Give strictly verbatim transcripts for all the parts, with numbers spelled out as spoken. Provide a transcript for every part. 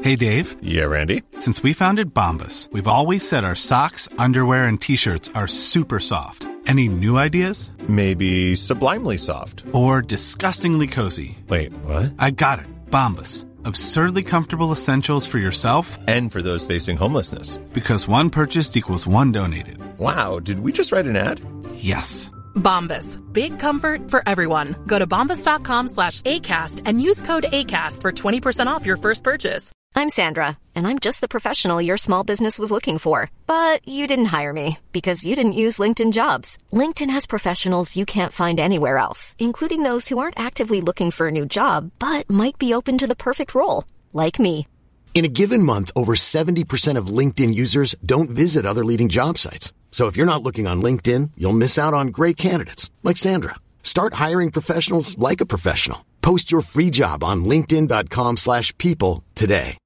Hey, Dave. Yeah, Randy? Since we founded Bombas, we've always said our socks, underwear, and T-shirts are super soft. Any new ideas? Maybe sublimely soft. Or disgustingly cozy. Wait, what? I got it. Bombas. Absurdly comfortable essentials for yourself and for those facing homelessness. Because one purchased equals one donated. Wow, did we just write an ad? Yes. Bombas. Big comfort for everyone. Go to bombas.com slash ACAST and use code ACAST for twenty percent off your first purchase. I'm Sandra, and I'm just the professional your small business was looking for. But you didn't hire me because you didn't use LinkedIn Jobs. LinkedIn has professionals you can't find anywhere else, including those who aren't actively looking for a new job, but might be open to the perfect role, like me. In a given month, over seventy percent of LinkedIn users don't visit other leading job sites. So if you're not looking on LinkedIn, you'll miss out on great candidates like Sandra. Start hiring professionals like a professional. Post your free job on linkedin.com slash people today.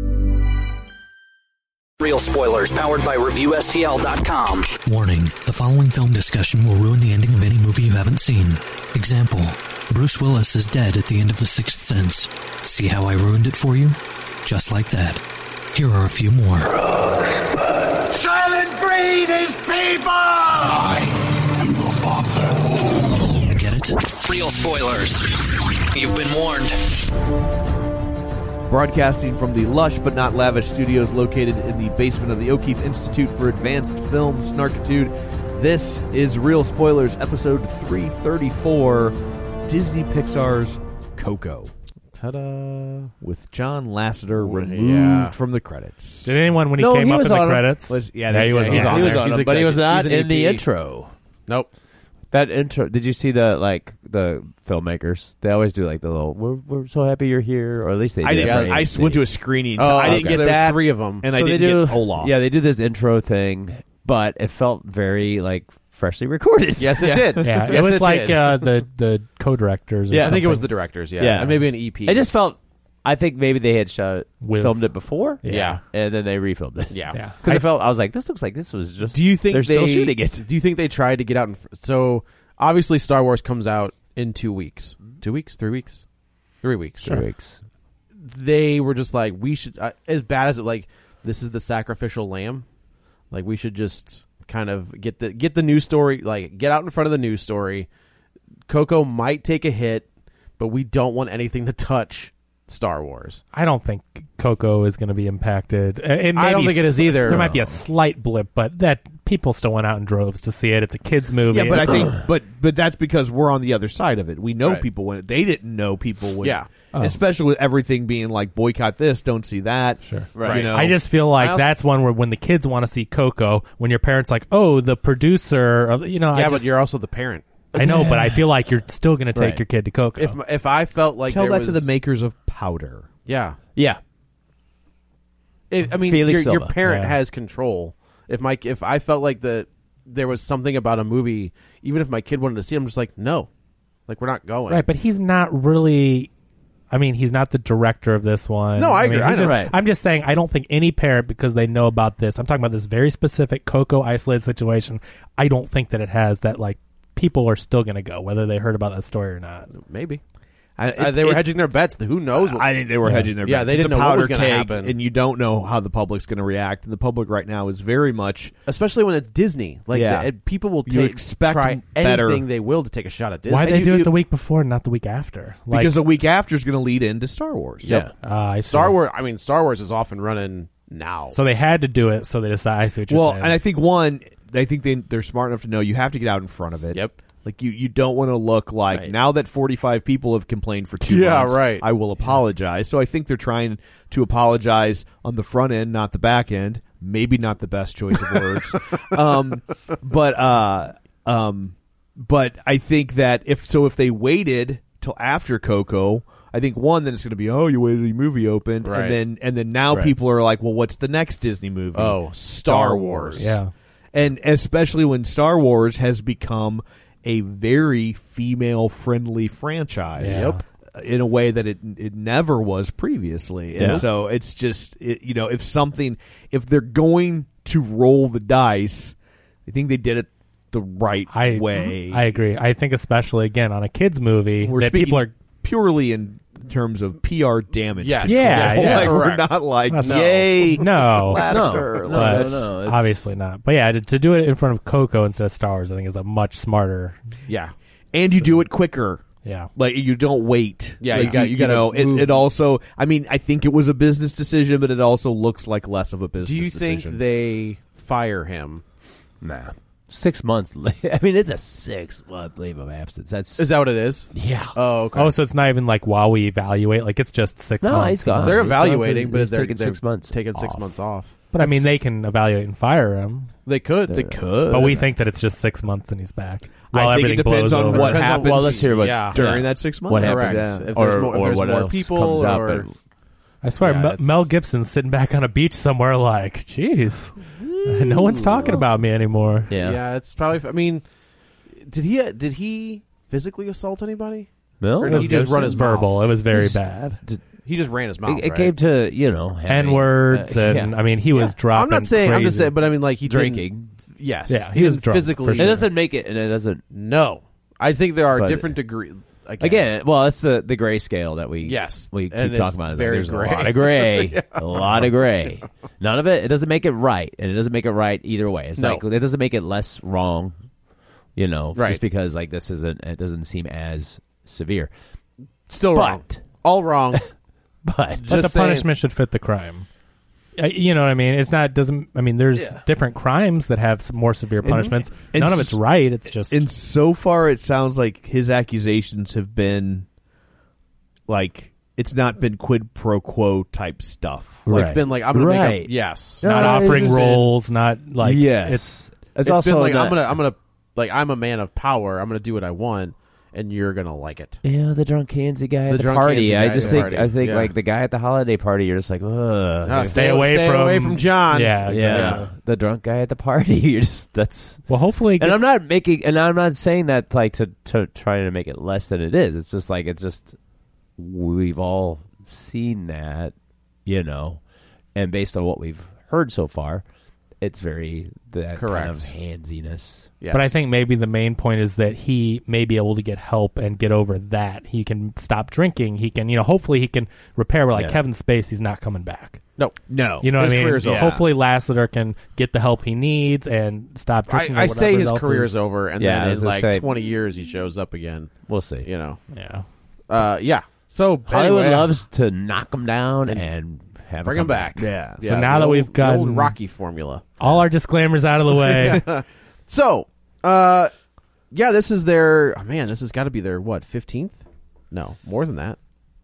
Real spoilers powered by Review S T L dot com. Warning, the following film discussion will ruin the ending of any movie you haven't seen. Example, Bruce Willis is dead at the end of The Sixth Sense. See how I ruined it for you? Just like that. Here are a few more. Rosebud. Silent breed is people! I am your father. Get it? Real spoilers. You've been warned. Broadcasting from the lush but not lavish studios located in the basement of the O'Keefe Institute for Advanced Film Snarkitude, this is Real Spoilers, episode three thirty-four, Disney Pixar's Coco. Ta-da! With John Lasseter removed yeah. from the credits. Did anyone, when he no, came he up in the on credits? Was, yeah, yeah, he was, yeah, on, he was there. on, he was on He's him, but he was not in the E P. intro. Nope. That intro. Did you see the like the filmmakers? They always do like the little. We're we're so happy you're here, or at least they. I did. did. I went to a screening. So oh, I didn't okay. get so that. Three of them, and so I didn't do, get Olaf. Yeah, they did this intro thing, but it felt very like freshly recorded. Yes, it yeah. did. Yeah, yes, it was it like did. uh, the the co-directors. Or yeah, something. I think it was the directors. Yeah, yeah. And maybe an E P. It just felt. I think maybe they had shot it, With, filmed it before, yeah. yeah, and then they refilmed it. Yeah, yeah. Because I, I felt I was like, this looks like this was just. Do you think they're they, still shooting it? Do you think they tried to get out? In, so obviously, Star Wars comes out in two weeks. Two weeks, three weeks, three weeks, three weeks. They were just like, we should. Uh, as bad as it, like, this is the sacrificial lamb. Like, we should just kind of get the get the news story. Like, get out in front of the news story. Coco might take a hit, but we don't want anything to touch Star Wars. I don't think Coco is going to be impacted. It I don't think it is either. There might be a slight blip, but that people still went out in droves to see it. It's a kids movie. Yeah, but I think, but but that's because we're on the other side of it. We know right. people went. They didn't know people went. Yeah, oh. especially with everything being like boycott this, don't see that. Sure, right. You know? I just feel like also, that's one where when the kids want to see Coco, when your parents like, oh, the producer, of, you know, yeah, I but just, you're also the parent. I know, but I feel like you're still going to take right. your kid to Coco. If if I felt like tell there that was, to the makers of Powder. Yeah, yeah. It, I mean, Felix your, your Silva. parent Yeah. has control. If my if I felt like that there was something about a movie, even if my kid wanted to see it, I'm just like, no, like we're not going. Right, but he's not really. I mean, he's not the director of this one. No, I mean, agree. I he's know. just, Right. I'm just saying, I don't think any parent, because they know about this, I'm talking about this very specific Coco isolated situation, I don't think that it has that, like, people are still going to go, whether they heard about that story or not. Maybe. I, Uh, they were hedging their bets. Who knows? What, I think they were yeah. hedging their bets. Yeah, they It's didn't a know what powder was going to keg, happen, and you don't know how the public's going to react. And the public right now is very much, especially when it's Disney. Like, Yeah. the, people will You take, expect try better. anything they will to take a shot at Disney. Why they You- do it you- the week before and not the week after? Like, because the week after is going to lead into Star Wars. Yeah. uh, I see. Star Wars. I mean, Star Wars is off and running now. So they had to do it, so they decided. I see what you're well, saying. and I think one, I think they they're smart enough to know you have to get out in front of it. Yep. Like you, you don't want to look like Right. now that forty-five people have complained for two Yeah, months. right. I will apologize. So I think they're trying to apologize on the front end, not the back end. Maybe not the best choice of words, um, but uh, um, but I think that if so, if they waited till after Coco. I think one, then it's going to be, oh, you waited till the movie opened, Right. and then and then now Right. people are like, well, what's the next Disney movie? Oh, Star Star Wars. Wars. Yeah. And especially when Star Wars has become a very female-friendly franchise. Yeah. Yep. In a way that it it never was previously. And Yeah. so it's just, it, you know, if something, if they're going to roll the dice, I think they did it the right I, way. I agree. I think especially, again, on a kids movie, We're that speaking people are purely in terms of P R damage. Yes. Yeah, control. yeah, Like, we're correct. not like, That's not- yay, No, Lasker. No, but no, no, it's- obviously not. But yeah, to, to do it in front of Coco instead of Star Wars, I think is a much smarter. Yeah. And you do it quicker. Yeah, Like you don't wait. Yeah, Like, you got- you gotta know. It, move. it also. I mean, I think it was a business decision, but it also looks like less of a business. Do you think decision. they fire him? Nah. Six months. I mean, it's a six month leave of absence. That's Is that what it is? yeah. Oh, okay. Oh, so it's not even like while we evaluate. Like it's just six No, months. he's gone. they're He's gone evaluating, for- but he's they're taking they're six months taking six off. months off. But I mean, they can evaluate and fire him. They could. They They're- could. But we think that it's just six months and he's back. While I think everything it depends blows on over. what Depends on- happens. Well, let's hear what Yeah. during yeah. that six months. What Correct. happens? If or there's more, if or there's what more else people, comes up or and- I swear, Yeah, Mel, it's- Mel Gibson's sitting back on a beach somewhere, like, jeez, no one's talking about me anymore. yeah. yeah, it's probably. I mean, did he did he physically assault anybody? No, Or It did was he just run his verbal. mouth? It was very He's- bad. He just ran his mouth. It, it right? came to you know having- N words, uh, and yeah. I mean, he was dropping. I'm not saying. I'm just crazy. saying, but I mean, like he didn't- drinking. Yes. Yeah, he was didn't drunk, physically. for It sure. doesn't make it, and it doesn't. No, I think there are But- different degrees. Again, Again, well, it's the the gray scale that we Yes, we keep and talking it's about. It's like, very There's gray. a lot of gray, a lot of gray. None of it. It doesn't make it right, and it doesn't make it right either way. It's No. like it doesn't make it less wrong. You know, Right. just because like this isn't, it doesn't seem as severe. still wrong. But All wrong. but But Just the saying. punishment should fit the crime. Uh, you know what I mean? It's not doesn't. I mean, there's Yeah. different crimes that have some more severe punishments. and None of s- it's right. It's just And so far, it sounds like his accusations have been like it's not been quid pro quo type stuff. Like, It's Right. been like I'm gonna make Right. a yes. No, not it's offering just- roles. Not like yes, it's. it's, It's also been like that- I'm gonna I'm gonna like I'm a man of power. I'm gonna do what I want, and you're gonna like it. Yeah, the drunk Handsy guy The at the drunk party. Handsy guy I at just the think party. I think Yeah. like the guy at the holiday party. You're just like, ugh. Ah, Stay away stay from- away from John. Yeah, exactly. Yeah, the drunk guy at the party. You're just that's. Well, hopefully, it And I'm gets- not making, and I'm not saying that like to to try to make it less than it is. It's just like it's just we've all seen that, you know, and based on what we've heard so far, it's very that Correct. kind of handsiness. Yes. But I think maybe the main point is that he may be able to get help and get over that. He can stop drinking. He can, you know, hopefully he can repair. Where like Yeah. Kevin Spacey's not coming back. no. No, You know His what I mean? career's over. Hopefully Lasseter can get the help he needs and stop I, drinking. or I say whatever his else career's is- over, and Yeah, I then was in gonna like say- twenty years he shows up again. We'll see. You know. Yeah. Uh, yeah. So Hollywood anyway, loves to knock him down and have bring him him back. Yeah. So Yeah, now the that old- we've the gotten- old Rocky formula. All our disclaimers out of the way. So, uh, yeah, this is their oh, man. This has got to be their what fifteenth? No, more than that.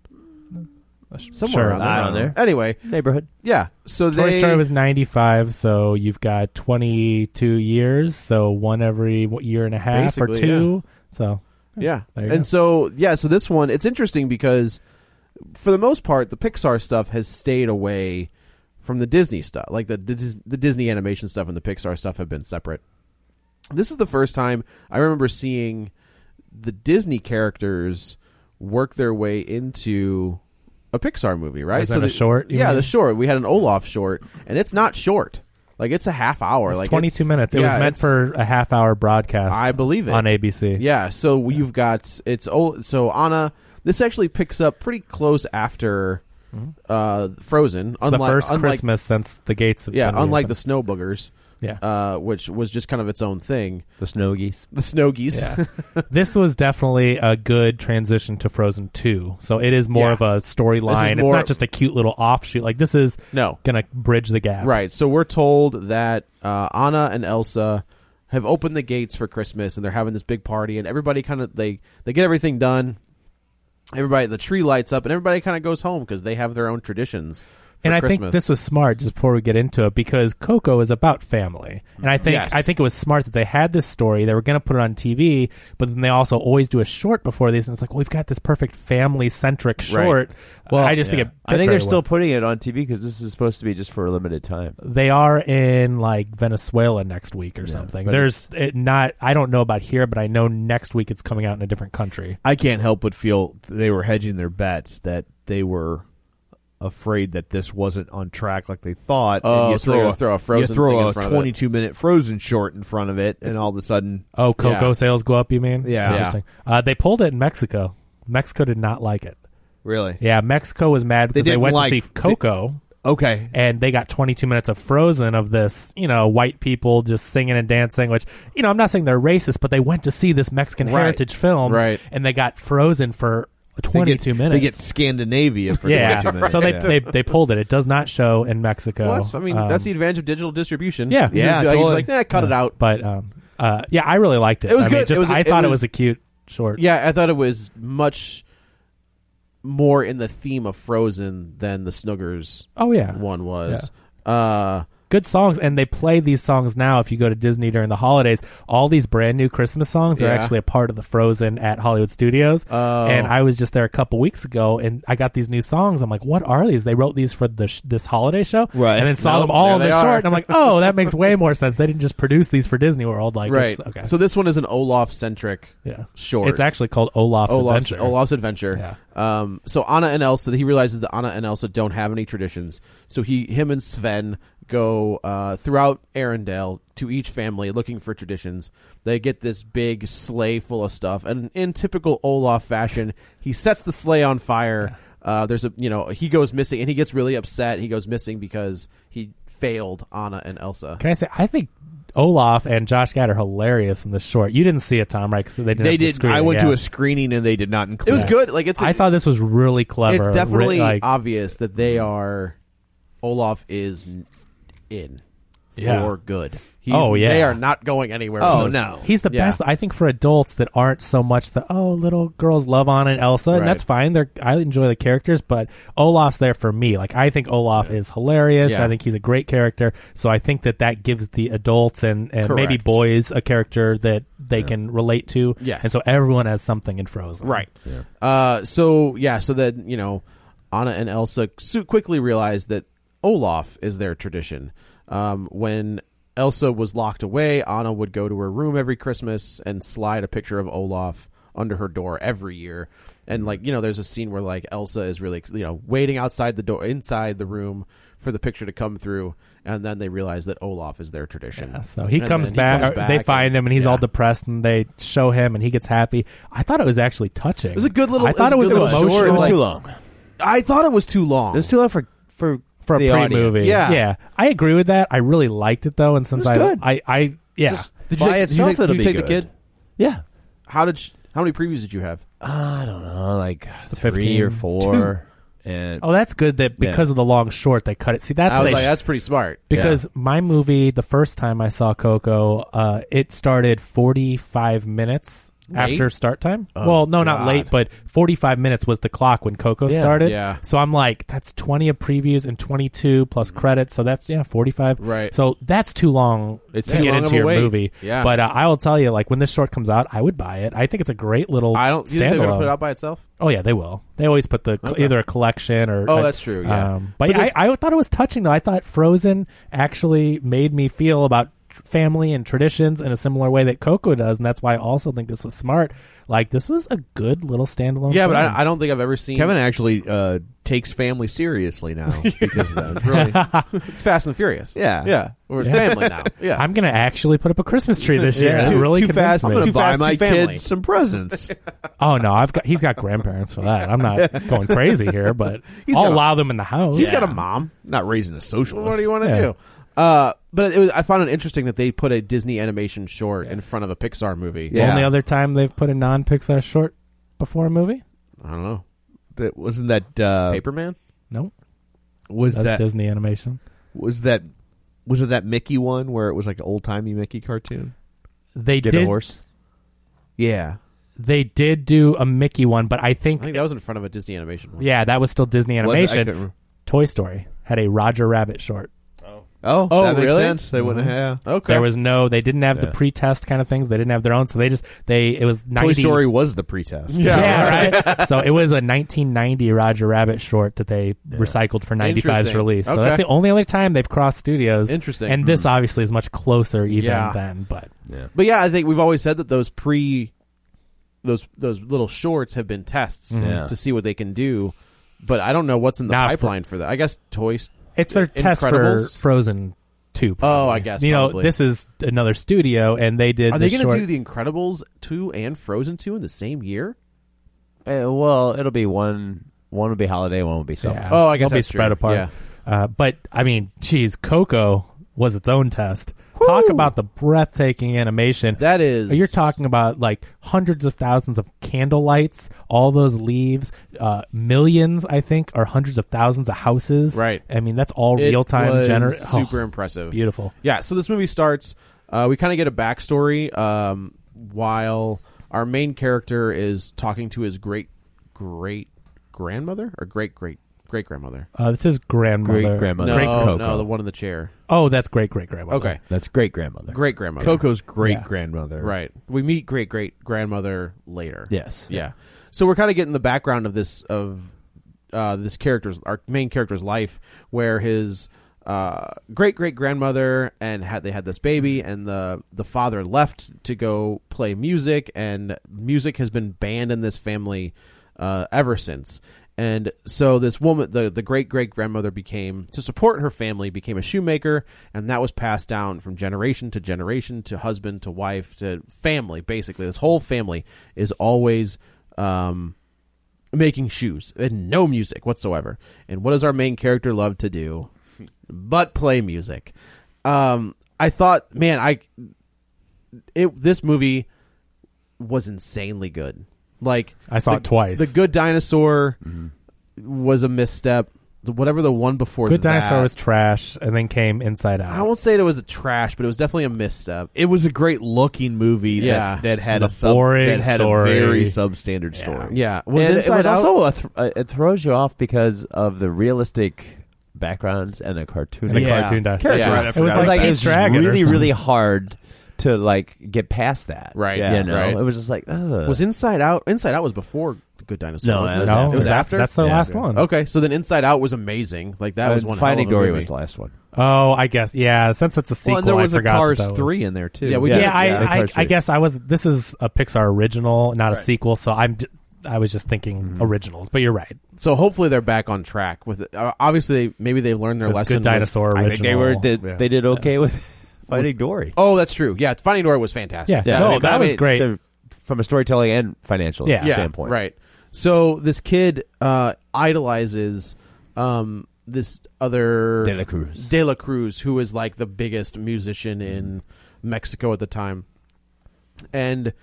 Somewhere Sure, around there. I don't know. Anyway, Neighborhood. yeah. So Toy they Story was ninety-five, so you've got twenty-two years, so one every what, year and a half or Basically, two. So yeah, There you and go. so yeah, so this one it's interesting because for the most part, the Pixar stuff has stayed away from the Disney stuff. Like the the, Dis- the Disney animation stuff and the Pixar stuff have been separate. This is the first time I remember seeing the Disney characters work their way into a Pixar movie, right? Was that a the, short, you Yeah, mean? the short. We had an Olaf short, and it's not short. Like it's a half hour. it's like twenty-two it's- minutes. It yeah, was meant it's- for a half-hour broadcast. I believe it on A B C. Yeah, so you've got it's old. So Anna, this actually picks up pretty close after uh, Frozen. It's the first Christmas since the gates. Have yeah, been unlike the reopened. Snow Boogers. Yeah. uh, which was just kind of its own thing. The snow geese. The snow geese. Yeah. This was definitely a good transition to Frozen two. So it is more Yeah. of a This is storyline. It's more- not just a cute little offshoot. Like this is No. going to bridge the gap. Right. So we're told that uh, Anna and Elsa have opened the gates for Christmas, and they're having this big party, and everybody kind of they they get everything done. Everybody, the tree lights up, and everybody kind of goes home because they have their own traditions. For And I Christmas. think this was smart just before we get into it because Coco is about family. And I think Yes. I think it was smart that they had this story. They were going to put it on T V, but then they also always do a short before these. And it's like, well, we've got this perfect family-centric short. Well, I just yeah. think it I think fit they're very still well. putting it on T V because this is supposed to be just for a limited time. They are in like Venezuela next week or something. but There's it not. I don't know about here, but I know next week it's coming out in a different country. I can't help but feel they were hedging their bets, that they were afraid that this wasn't on track like they thought. Oh, and you so they're throw gonna throw a Frozen you thing throw in a front of it. twenty-two minute Frozen short in front of it, and all of a sudden, Oh, Coco Yeah. sales go up. You mean? Yeah. Interesting. Uh, they pulled it in Mexico. Mexico did not like it. Really? Yeah, Mexico was mad because they, didn't went like- to see Coco. Okay. And they got twenty-two minutes of Frozen of this, you know, white people just singing and dancing, which, you know, I'm not saying they're racist, but they went to see this Mexican Right. heritage film. Right. And they got Frozen for twenty-two They get, minutes. They get Scandinavia for yeah. twenty-two minutes. So they, yeah. they they pulled it. It does not show in Mexico. Well, that's, I mean, Um, that's the advantage of digital distribution. Yeah. He's, Yeah, uh, he's totally. like, nah, cut uh, it out. But, um, uh, yeah, I really liked it. It was I mean, good. just, It was- I it thought it was- was a cute short. Yeah, I thought it was much more in the theme of Frozen than the Snuggers Oh, yeah. one was. Uh, Good songs, and they play these songs now. If you go to Disney during the holidays, all these brand new Christmas songs are Yeah. actually a part of the Frozen at Hollywood Studios. Oh. And I was just there a couple weeks ago, and I got these new songs. I'm like, what are these? They wrote these for the sh- this holiday show, Right. And then saw Nope, them all there in the they short, are. and I'm like, oh, that makes way more sense. They didn't just produce these for Disney World, like, right. It's, okay, So this one is an Olaf-centric yeah, short. It's actually called Olaf's, Olaf's Adventure. Olaf's Adventure. Yeah. Um, so Anna and Elsa, he realizes that Anna and Elsa don't have any traditions. So he, him and Sven go uh, throughout Arendelle to each family looking for traditions. They get this big sleigh full of stuff, and in typical Olaf fashion, he sets the sleigh on fire. Uh, there's a, you know, he goes missing, and he gets really upset. He goes missing because he failed Anna and Elsa. Can I say, I think Olaf and Josh Gad are hilarious in the short. You didn't see it, Tom, right? 'Cause they didn't They have the did. screening, I went yeah. to a screening and they did not include. It was good. Like it's. A, I thought this was really clever. It's definitely Re- like, obvious that they are. Olaf is n- in for Yeah. good. He's, Oh, yeah. they are not going anywhere. Oh, with this. no. He's the Yeah. best, I think, for adults that aren't so much the oh little girls love Anna and Elsa, and Right. that's fine. They're I enjoy the characters, but Olaf's there for me. Like I think Olaf is hilarious. Yeah. I think he's a great character. So I think that that gives the adults and, and maybe Correct. boys a character that they can relate to. Yes. And so everyone has something in Frozen. Right. Uh, so yeah. So then you know, Anna and Elsa so quickly realize that Olaf is their tradition. Um, when Elsa was locked away, Anna would go to her room every Christmas and slide a picture of Olaf under her door every year. And like, you know, there's a scene where like Elsa is really, you know, waiting outside the door, inside the room for the picture to come through. And then they realize that Olaf is their tradition. Yeah, so he And comes, then back, comes or They back find and- him, and he's yeah. all depressed, and they show him, and he gets happy. I thought it was actually touching. It was a good little- I it thought it was was, a good little emotional. short. It was like- too long. I thought it was too long. It was too long for for for a the pre-movie. audience. Yeah. yeah, I agree with that. I really liked it though, and since It was I, good. I, I, yeah, Just Did you by take, itself, did you take, it'll did you be take the good. kid? Yeah. How did? You, how many previews did you have? I don't know, like The three fifteen. or four. And oh, that's good that because Yeah. of the long short they cut it. See, that's I what was they like, sh- that's pretty smart. because my movie, the first time I saw Coco, uh, it started forty-five minutes Late? after start time. Oh, well, no, not God. late, but forty-five minutes was the clock when Coco Yeah. started. Yeah. So I'm like, that's twenty of previews and twenty-two plus credits. So that's, yeah, forty-five. Right. So that's too long It's to too get long into of a your wait. movie. Yeah. But uh, I will tell you, like, when this short comes out, I would buy it. I think it's a great little I don't. You think they're going to standalone. put it out by itself? Oh yeah, they will. They always put the Okay. either a collection or. Oh, uh, that's true, yeah. Um, but But yeah, this- I, I thought it was touching though. I thought Frozen actually made me feel about tr- family and traditions in a similar way that Coco does, and that's why I also think this was smart. Like this was a good little standalone. Yeah, but film. I, I don't think I've ever seen. Kevin actually uh, takes family seriously now because of that. It's really, It's Fast and the Furious. Yeah. yeah. Or it's family now. Yeah, I'm gonna actually put up a Christmas tree this year. Yeah. It Too- really too convinced fast- me. I'm going Too to buy fast, my too family. kid some presents. Oh no, I've got he's got grandparents for that. I'm not going crazy here, but He's I'll got a- allow them in the house. he's got a mom. Not raising a socialist. What do you want to Yeah. do? Uh, but it was, I found it interesting that they put a Disney animation short in front of a Pixar movie. Yeah. Only other time they've put a non-Pixar short before a movie. I don't know. That wasn't that. Uh, Paperman. No, was that's that Disney animation. was that was it that Mickey one where it was like an old timey Mickey cartoon? They Get did. a horse. Yeah. They did do a Mickey one, but I think, I think that was in front of a Disney animation one. yeah, that was still Disney Was it? I animation. couldn't remember. Toy Story had a Roger Rabbit short. Oh, Oh, that makes really? sense. They wouldn't have. Okay. There was no, they didn't have the Yeah. pre-test kind of things. They didn't have their own, so they just they it was ninety. Toy Story was the pretest. Yeah, right. So it was a nineteen ninety Roger Rabbit short that they recycled for ninety-five's Interesting. release. So Okay. that's the only other time they've crossed studios. Interesting. And this obviously is much closer even Yeah. then, but yeah. But yeah, I think we've always said that those pre, those those little shorts have been tests Yeah. to see what they can do. But I don't know what's in the Not for- pipeline for, that. I guess Toys. it's their test for Incredibles? Frozen two. Oh, I guess, You know, probably. this is another studio, and they did Are they the going to short- do the Incredibles two and Frozen two in the same year? Uh, well, it'll be one one would be holiday, one would be summer. Yeah. Oh, I guess They'll be that's spread true. apart. Yeah. Uh, but I mean, geez, Coco was its own test. Talk about the breathtaking animation. That is, You're talking about like hundreds of thousands of candle lights, all those leaves, uh, millions, I think, or hundreds of thousands of houses. Right. I mean, that's all It real time. was Gener- super oh, impressive. Beautiful. Yeah. So this movie starts. Uh, we kind of get a backstory um, while our main character is talking to his great great grandmother or great great great grandmother. Uh, this is grandmother. Great grandmother. No, Great Coco. no, the one in the chair. Oh, that's great great grandmother. Okay, That's great grandmother. great grandmother. Coco's great Yeah. grandmother. Right. We meet great great grandmother later. Yes. Yeah. So we're kind of getting the background of this of uh, this character's our main character's life, where his uh, great great grandmother and had they had this baby, and the the father left to go play music, and music has been banned in this family uh, ever since. And so this woman, the, the great great grandmother, became to support her family, became a shoemaker, and that was passed down from generation to generation to husband to wife to family. Basically, this whole family is always um, making shoes and no music whatsoever. And what does our main character love to do? But play music. Um, I thought, man, I it this movie was insanely good. Like I saw the, it twice. The Good Dinosaur mm-hmm. was a misstep. The, whatever the one before Good that, Dinosaur was trash, and then came Inside Out. I won't say it was a trash, but it was definitely a misstep. It was a great looking movie Yeah. that, that had And a a sub, boring that had story. a very substandard story. Yeah, was and Inside it was Out? also a th- uh, it throws you off because of the realistic backgrounds and the cartoon And the Yeah. cartoon does. characters. Yeah, right, I It was It was like, like it Pete's was just Dragon or really something. really hard to like get past that. Right, You yeah, know, right. it was just like ugh. Was Inside Out? Inside Out was before The Good Dinosaur. No, wasn't it it? was No, after. It was after. That's the Yeah. last one. Okay, so then Inside Out was amazing. Like that Uh, was one. Finding hell of a Dory movie. was the last one. Oh, I guess yeah. Since it's a sequel, Well, and there was I a forgot Cars that that was- three in there too. Yeah, we Yeah, did. I, yeah, I, Cars I three. guess I was. This is a Pixar original, not a Right. sequel. So I'm. d- I was just thinking Mm-hmm. originals, but you're right. So hopefully they're back on track with it. Uh, obviously, they, maybe they learned their It was lesson. Good Dinosaur with- I original. think they were did, Yeah. they did okay with Finding Dory. Oh, that's true. Yeah, Finding Dory was fantastic. Yeah. Yeah, No, I mean, that I was mean, great. the- from a storytelling and financial Yeah. yeah, standpoint. right. So this kid uh, idolizes um, this other De La Cruz. De La Cruz, who is like the biggest musician in Mexico at the time, and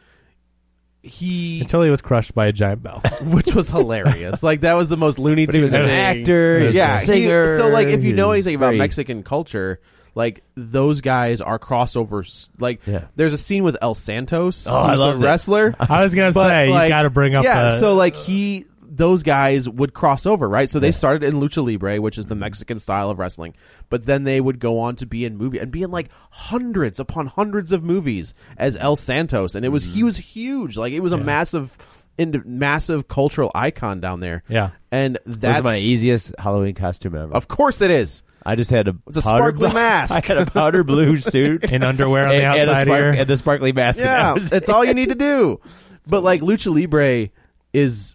he, Until he was crushed by a giant bell. which was hilarious. Like that was the most Looney But he was Tunes an thing. actor, he yeah, was a he- singer. so like, if you he know was anything about very- Mexican culture, like those guys are crossovers. Like, Yeah. the's a scene with El Santos, Oh, I who's the loved it. wrestler. I was gonna But, say you like, got to bring up. yeah. the, so like he, those guys would cross over, right? So they started in Lucha Libre, which is the Mexican style of wrestling, but then they would go on to be in movie and be in like hundreds upon hundreds of movies as El Santos, and it was he was huge. Like it was a massive, ind- massive cultural icon down there. Yeah. and That was that's my easiest Halloween costume ever. Of course it is. I just had a It's a powder sparkly blue- mask. I had a powder blue suit in underwear on and, the and a outside spark- here. and the sparkly mask. and Yeah, that was that's it. all you need to do. But like Lucha Libre is,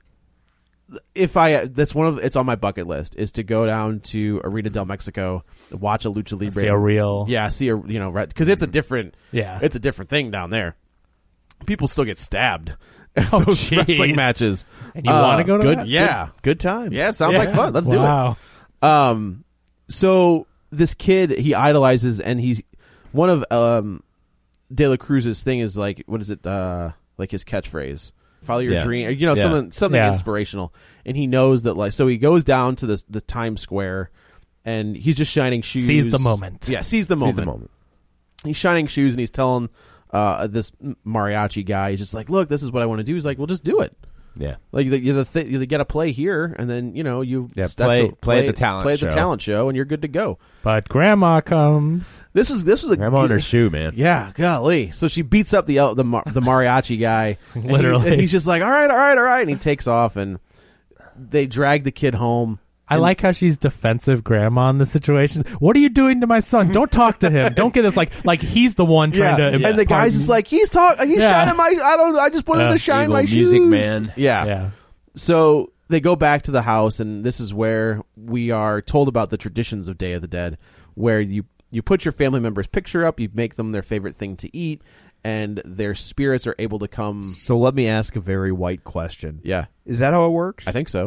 if I that's one of it's on my bucket list is to go down to Arena del Mexico, watch a Lucha Libre, See a real- yeah, see a you know because it's a different Yeah. it's a different thing down there. People still get stabbed. Oh, those jeez. wrestling matches. And you wanna go to good, that? Yeah, Good times. yeah. It sounds Yeah. like fun. Let's Wow. do it. Um, so this kid he idolizes, and he's one of um De La Cruz's thing is like what is it? Uh, like his catchphrase, "Follow your Yeah. dream." You know, Yeah. something something Yeah. inspirational. And he knows that like so he goes down to the the Times Square, and he's just shining shoes. Seize the moment. Yeah, seize the moment. Seize the moment. He's shining shoes, and he's telling uh this mariachi guy, he's just like, "Look, this is what I want to do." He's like, "Well, just do it." Yeah. Like you, the th- you get to play here, and then you know you Yeah, that's play- what- play at the talent play at the show. talent show, and you're good to go. But Grandma comes. This is this was a Grandma in good- her shoe, man. Yeah, golly. So she beats up the the mar- the mariachi guy, and he- Literally. and he's just like, "All right, all right, all right," and he takes off, and they drag the kid home. I And- like how she's defensive grandma in the situation. What are you doing to my son? Don't talk to him. Don't get this like like he's the one Yeah, trying to. and the guy's just like, "He's talking. He's Yeah. shining my. I don't. I just wanted Yeah. to shine Evil my music shoes." man. Yeah. yeah. So they go back to the house, and this is where we are told about the traditions of Day of the Dead, where you you put your family member's picture up, you make them their favorite thing to eat, and their spirits are able to come. So let me ask a very white question. Yeah, Is that how it works? I think so.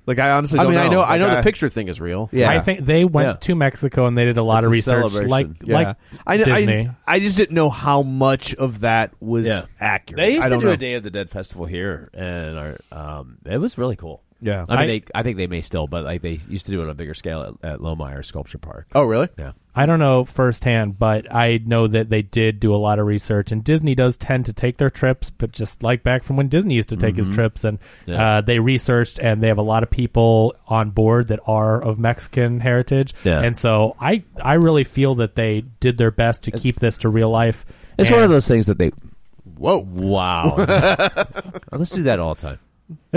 Like I honestly, I don't mean, I know, Like, I know I, the picture thing is real. Yeah. I think they went Yeah. to Mexico and they did a lot It's of a research, celebration. like Yeah. like I, Disney. I, I just didn't know how much of that was Yeah. accurate. They used I to don't do know. a Day of the Dead festival here, and our, um, it was really cool. Yeah. I mean, I- they, I think they may still, but like they used to do it on a bigger scale at, at Lohmeyer Sculpture Park. Oh, really? Yeah. I don't know firsthand, but I know that they did do a lot of research, and Disney does tend to take their trips, but just like back from when Disney used to take his trips, and Yeah. uh, they researched, and they have a lot of people on board that are of Mexican heritage, Yeah. and so I I really feel that they did their best to keep this to real life. It's And- one of those things that they. Whoa! Wow! Let's do that all the time.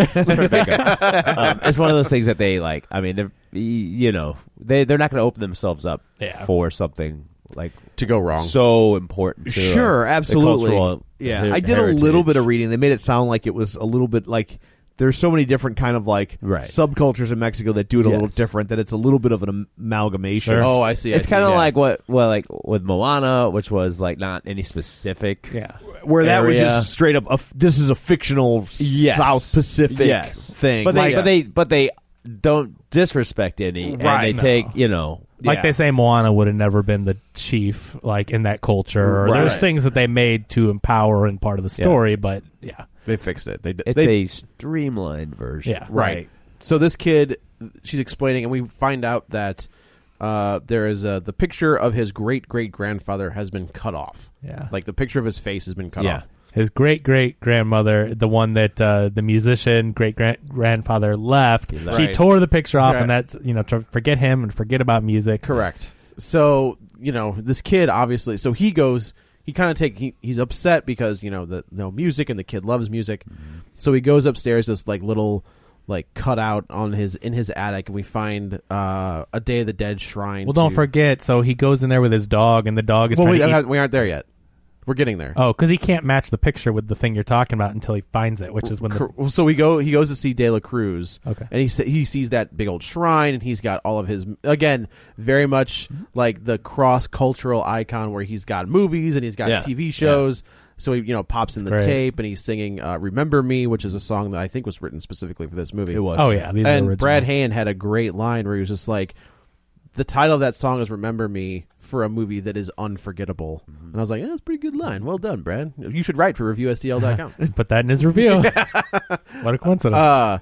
um, it's one of those things that they like. I mean, they're- you know, they they're not going to open themselves up Yeah. for something like To go wrong. so important. To, uh, Sure, the absolutely. cultural Yeah, her- I did a little heritage. bit of reading. They made it sound like it was a little bit like there's so many different kind of like Right. subcultures in Mexico that do it a little Yes. different. That it's a little bit of an amalgamation. Sure. Oh, I see. I It's see, kind of yeah. like what, well, like with Moana, which was like not any specific. Yeah. Where that was area. just straight up. A, f- this is a fictional Yes. South Pacific Yes. thing. But they, Like, but they, but they don't disrespect any, and Right, they no. take, you know, Like Yeah. they say, Moana would have never been the chief, like in that culture. Or Right. There's things that they made to empower and part of the story, but yeah, They fixed it. They, it's they a streamlined version. yeah, right. So this kid, she's explaining, and we find out that uh, there is a, the picture of his great great grandfather has been cut off. Yeah. Like the picture of his face has been cut Yeah. off. His great great grandmother, the one that uh, the musician great grandfather left, left. she Right. tore the picture off, Right. and that's you know to forget him and forget about music. Correct. So you know this kid obviously. So he goes. He kind of take. He, he's upset because you know the no music and the kid loves music. Mm-hmm. So he goes upstairs. This like little like cutout on his in his attic, and we find uh, a Day of the Dead shrine. Well, don't to- forget. So he goes in there with his dog, and the dog is Well, trying we, to eat. we aren't there yet. We're getting there. Oh, because he can't match the picture with the thing you're talking about until he finds it, which is when the Cor- so we go. He goes to see De La Cruz. Okay. and he sa- he sees that big old shrine, and he's got all of his again very much like the cross cultural icon where he's got movies and he's got Yeah. T V shows. So he you know pops in the Great. tape and he's singing uh, "Remember Me," which is a song that I think was written specifically for this movie. It was. oh yeah, these are And original. Brad Hand had a great line where he was just like, the title of that song is "Remember Me" for a movie that is unforgettable. Mm-hmm. And I was like, yeah, that's a pretty good line. Well done, Brad. You should write for review S T L dot com. Put that in his review. What a coincidence! Uh,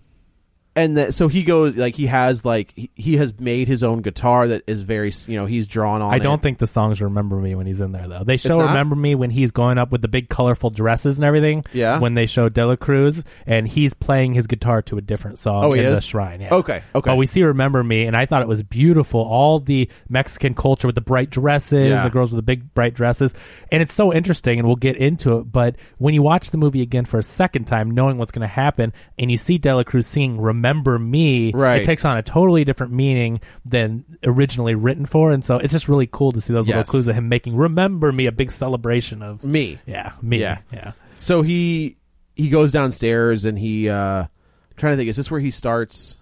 and the, so he goes like he has like he, he has made his own guitar that is very you know he's drawn on. I don't it. think the songs "Remember Me" when he's in there though. They show not? "Remember Me" when he's going up with the big colorful dresses and everything. Yeah. When they show De La Cruz and he's playing his guitar to a different song Oh, he in the is? shrine. Yeah. Okay, okay. But we see "Remember Me" and I thought it was beautiful. All the Mexican culture with the bright dresses, Yeah. the girls with the big bright dresses, and it's so interesting. And we'll get into it. But when you watch the movie again for a second time, knowing what's going to happen, and you see De La Cruz singing "Remember Me," Right. it takes on a totally different meaning than originally written for. And so it's just really cool to see those Yes. little clues of him making "Remember Me" a big celebration of me. Yeah, me. Yeah. Yeah. So he he goes downstairs and he. Uh, I'm trying to think. Is this where he starts?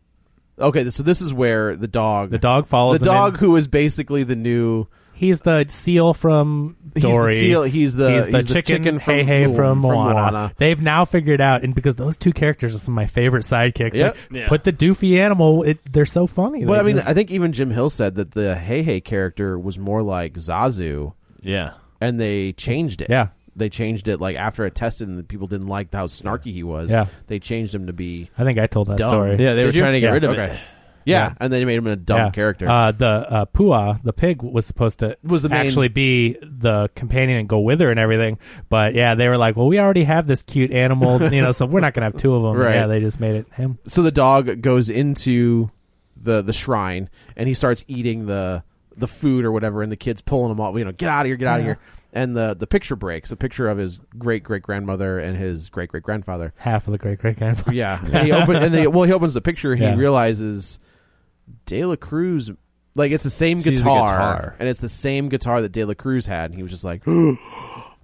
Okay, so this is where the dog. The dog follows the him dog in. who is basically the new. He's the seal from Dory. He's the seal. He's the, he's the he's the chicken, chicken from, Hey Hey from, from Moana. Moana. They've now figured out, and because those two characters are some of my favorite sidekicks, Yep. like, Yeah. put the doofy animal. It, they're so funny. Well, They I mean, just- I think even Jim Hill said that the Hey Hey character was more like Zazu, Yeah. and they changed it. Yeah. They changed it like after it tested, and the people didn't like how snarky he was. Yeah. They changed him to be I think I told that dumb. story. Yeah, they Did were you? trying to get Yeah. rid of Okay. it. Yeah, Yeah. and they made him a dumb Yeah. character. Uh, the uh, Pua, the pig, was supposed to Was the main- actually be the companion and go with her and everything. But yeah, they were like, well, we already have this cute animal, you know, so we're not going to have two of them. Right. Yeah, they just made it him. so the dog goes into the the shrine, and he starts eating the the food or whatever, and the kid's pulling him off. You know, get out of here, get out of Yeah. here. And the the picture breaks. The picture of his great great grandmother and his great great grandfather. Half of the great great grandfather. Yeah, and he open, and he, well, he opens the picture and Yeah. he realizes De La Cruz, like it's the same Sees the guitar, guitar. and it's the same guitar that De La Cruz had. And he was just like,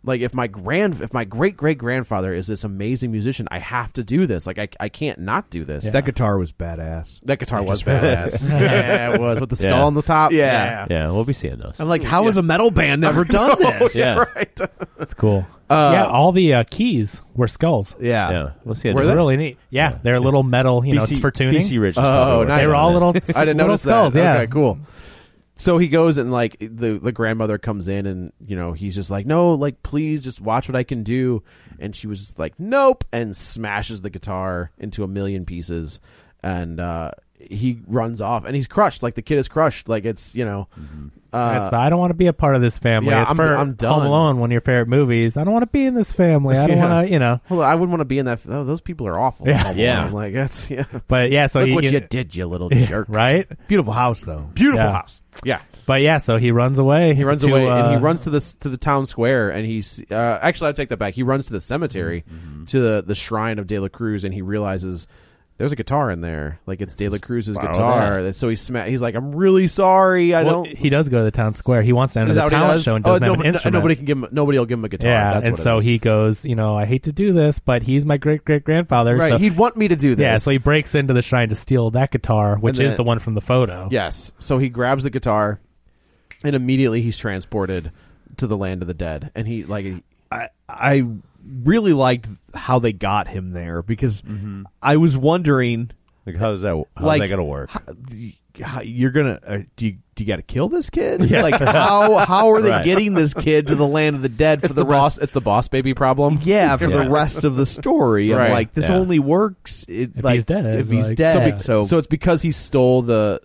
Like if my grand, if my great great grandfather is this amazing musician, I have to do this. Like I, I can't not do this. Yeah. That guitar was badass. That guitar was badass. Yeah, it was with the skull Yeah. on the top. Yeah. Yeah, yeah, we'll be seeing those. I'm like, how has a metal band never done this? Yeah. Right. That's cool. Uh, yeah, all the uh, keys were skulls. Yeah. Yeah, we'll see. Were it. really neat. Yeah, Yeah. they're little metal. You know, B C it's for tuning. B C Rich. is Oh, probably nice. They were all little. I didn't little notice skulls. that. Yeah, Okay, cool. So he goes and like the the grandmother comes in and you know he's just like, no, like please just watch what I can do, and she was just like, nope, and smashes the guitar into a million pieces, and uh, he runs off and he's crushed. Like the kid is crushed. Like it's you know. Mm-hmm. Uh, It's the, I don't want to be a part of this family. Yeah, it's I'm- for I'm done. Home Alone, one of your favorite movies. I don't want to be in this family. I don't Yeah. want to, you know. Well, I wouldn't want to be in that. Oh, those people are awful. Yeah. Home Yeah. Alone. Like that's yeah. But yeah, so Look he, what he- you did, you little jerk. right? Beautiful house, though. Beautiful Yeah. house. Yeah. But yeah, so he runs away. He runs to, away and he uh, runs to the to the town square and he's uh, actually I take that back. He runs to the cemetery Mm-hmm. to the, the shrine of De La Cruz and he realizes there's a guitar in there. Like it's De La Cruz's borrow guitar. that. And so he's sma- he's like, I'm really sorry. I well, don't. He does go to the town square. He wants to enter Is that the what he talent does? show and Oh, doesn't have nobody, an instrument. nobody can give him. Nobody will give him a guitar. Yeah, That's and what it so is. he goes, you know, I hate to do this, but he's my great great grandfather. right. So, He'd want me to do this. yeah, so he breaks into the shrine to steal that guitar, which And is then- the one from the photo. Yes. So he grabs the guitar, and immediately he's transported to the land of the dead. And he like I I really liked how they got him there because I was wondering, Like, how's that? How's like, that gonna work? how, how, you're gonna uh, do you do you got to kill this kid? Like how how are they Right. getting this kid to the land of the dead for it's the, the, rest? boss. It's the boss baby problem. Yeah, for Yeah. the rest of the story. And Right. like this Yeah. only works it, If like, he's dead, If he's like- dead, So, Yeah. be- so, so it's because he stole the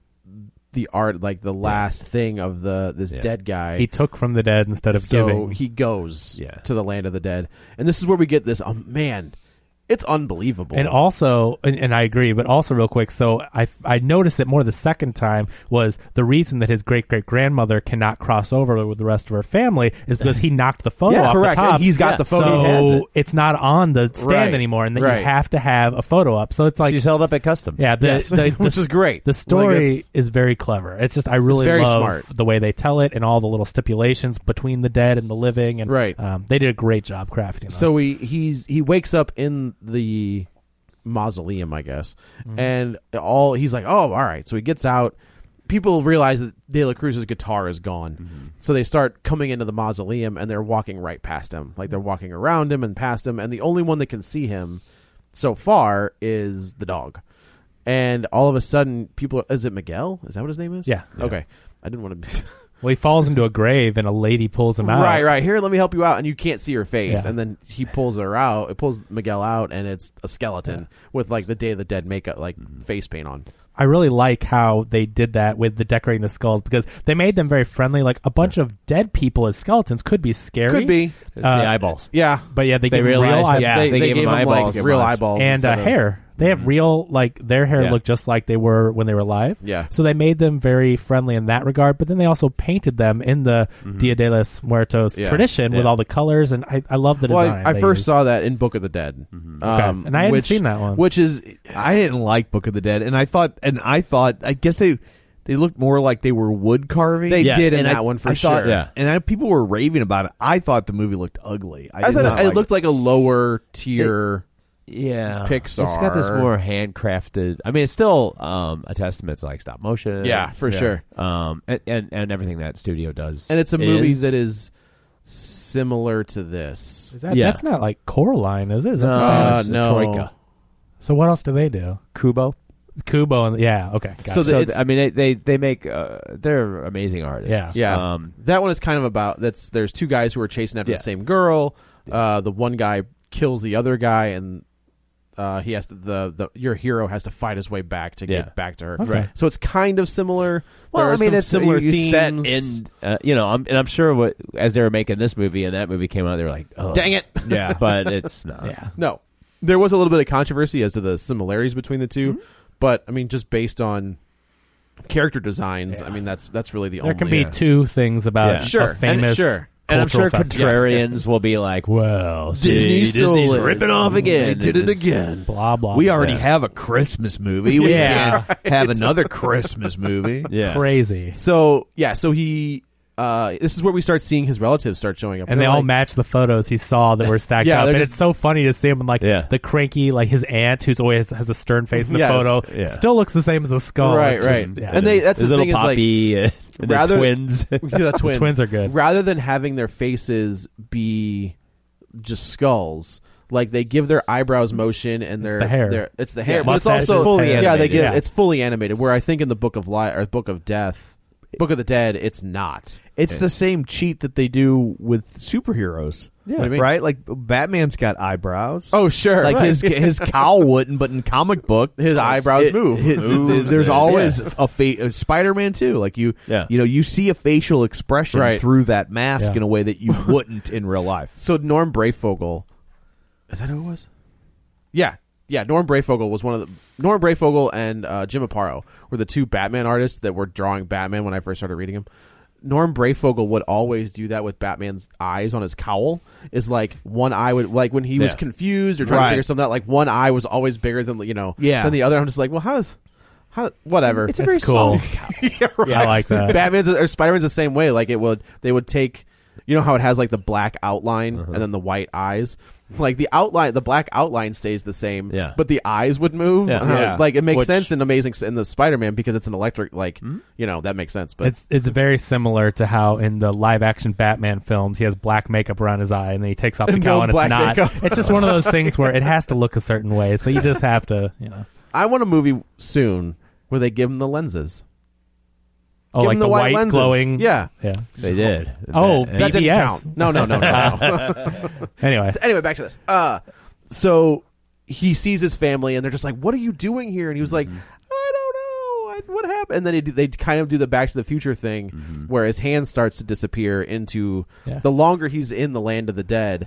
the art, like the last thing of the this Yeah. dead guy. He took from the dead instead of so giving. he goes Yeah. to the land of the dead, and this is where we get this. Oh man, it's unbelievable. And also, and, and I agree, but also real quick, so I, I noticed it more the second time was the reason that his great great grandmother cannot cross over with the rest of her family is because he knocked the photo Yeah, off correct. the top. And he's got the photo. So He has it. it's not on the stand Right. anymore, and then Right. you have to have a photo up. So it's like, She's held up at customs. yeah, the, Yes. the, the, Which is great. The story Like, it's- is very clever. It's just I really very love smart. the way they tell it and all the little stipulations between the dead and the living. And Right. um, they did a great job crafting this. So he he's he wakes up in the mausoleum, I guess, Mm-hmm. and all he's like, oh, all right. So he gets out. People realize that De La Cruz's guitar is gone, Mm-hmm. so they start coming into the mausoleum, and they're walking right past him, like they're walking around him and past him, and the only one that can see him so far is the dog. And all of a sudden, people is it Miguel? Is that what his name is? Yeah. Okay. I didn't want to. well, he falls into a grave and a lady pulls him out. Right, right. Here, let me help you out. And you can't see her face. Yeah. And then he pulls her out. It pulls Miguel out, and it's a skeleton with like the Day of the Dead makeup, like face paint on. I really like how they did that with the decorating the skulls because they made them very friendly. Like a bunch of dead people as skeletons could be scary. Could be. It's the eyeballs. Yeah. But yeah, they, They give them realized real that- eye- Yeah, they they, gave gave him him eyeballs. like real Eyeballs. eyeballs and uh, instead of- hair. They have real, like, their hair Yeah. looked just like they were when they were alive. Yeah. So they made them very friendly in that regard, but then they also painted them in the Dia de los Muertos Yeah. tradition with Yeah. all the colors, and I, I love the Well, design. I, I they first used. saw that in Book of the Dead, Okay. um, And I hadn't which, seen that one. Which is, I didn't like Book of the Dead, and I thought, and I thought, I guess they they looked more like they were wood carving. They Yes. did in And that I- one for I thought- sure. Yeah. and I, people were raving about it. I thought the movie looked ugly. I, I did thought not it, it like looked like a lower tier. Yeah, Pixar. It's got this more handcrafted. I mean, it's still um, a testament to like stop motion. Yeah, for sure. Um, and, and and everything that studio does, And it's a movie is- that is similar to this. Is that, Yeah. That's not like Coraline, is it? Is that No, the Uh, same? no. Troika. So what else do they do? Kubo. Kubo and yeah, okay. Gotcha. So the- So it's- I mean, they they, they make uh, they're amazing artists. Yeah. Um, That one is kind of about that's there's two guys who are chasing after Yeah. the same girl. Uh, the one guy kills the other guy, and uh, he has to the, the your hero has to fight his way back to Yeah. get back to her. Okay. Right. So it's kind of similar. well, there are I mean, some it's similar you, you set themes. in, uh, you know, I'm, and I'm sure what as they were making this movie and that movie came out, they were like, oh, Dang it! Yeah. but it's not. yeah. No, there was a little bit of controversy as to the similarities between the two, Mm-hmm. but I mean, just based on character designs, Yeah. I mean, that's that's really the There only. can be two things about Yeah. Sure, a and famous sure. And I'm sure cultural festival. contrarians will be like, well, see, Disney stole Disney's it. ripping off again. They did it And it's- again. Blah blah. We blah. already have a Christmas movie. We Yeah. can't have another Christmas movie. Yeah. crazy. So yeah, so he uh, this is where we start seeing his relatives start showing up, and they They're all like, match the photos he saw that were stacked Yeah, up. they're And just- it's so funny to see him in like Yeah. the cranky, like his aunt, who's always has a stern face in the Yes. photo, Yeah. still looks the same as a skull. Right, It's right. just- yeah. And they that's His the little thing is like Poppy uh, and rather- the twins. Yeah, the twins. twins are good. Rather than having their faces be just skulls, like they give their eyebrows motion and their the hair. their- it's the hair, Yeah, but it's mustaches, also fully yeah, they animated. give Yeah. it's fully animated. Where I think in the Book of Li- or Book of Death, Book of the Dead, it's not. It's the same cheat that they do with superheroes. What do you mean? Right? Like Batman's got eyebrows. Oh sure, Like right. his his cowl wouldn't, but in comic book, His eyebrows it- move. it- Moves there's and- always yeah. a fa- uh, Spider-Man too. Like you, Yeah. you know, you see a facial expression Right. through that mask Yeah. in a way that you wouldn't in real life. So Norm Brayfogle, is that who it was? Yeah, yeah. Norm Brayfogle was one of the Norm Brayfogle and uh, Jim Aparo were the two Batman artists that were drawing Batman when I first started reading him. Norm Brayfogle would always do that with Batman's eyes on his cowl. Is like one eye would like when he was Yeah. confused or trying Right. to figure something out. Like one eye was always bigger than you know. Yeah. Than the other. I'm just like, well, how does how whatever. It's a very cool. yeah, right. I like that. Batman's or Spider-Man's the same way. Like it would, they would take, you know how it has like the black outline Uh-huh. and then the white eyes. Like the outline, the black outline stays the same. Yeah. but the eyes would move. Yeah. Uh, Yeah. like it makes Which- sense in Amazing in the Spider-Man because it's an electric. Like you know that makes sense. But It's it's very similar to how in the live action Batman films he has black makeup around his eye and then he takes off the No cowl and it's black not. makeup. It's just one of those things where it has to look a certain way, so you just have to, you know. I want a movie soon where they give him the lenses. Oh, Give like him the, the white white lenses. glowing. Yeah. yeah. They did. Oh, And- That B B didn't S. count. No, no, no, no. no. Anyway, So anyway, back to this. Uh, so he sees his family, and they're just like, "What are you doing here?" And he was like, "I don't know. I, what happened?" And then they, do- they kind of do the Back to the Future thing, where his hand starts to disappear into. Yeah. The longer he's in the land of the dead,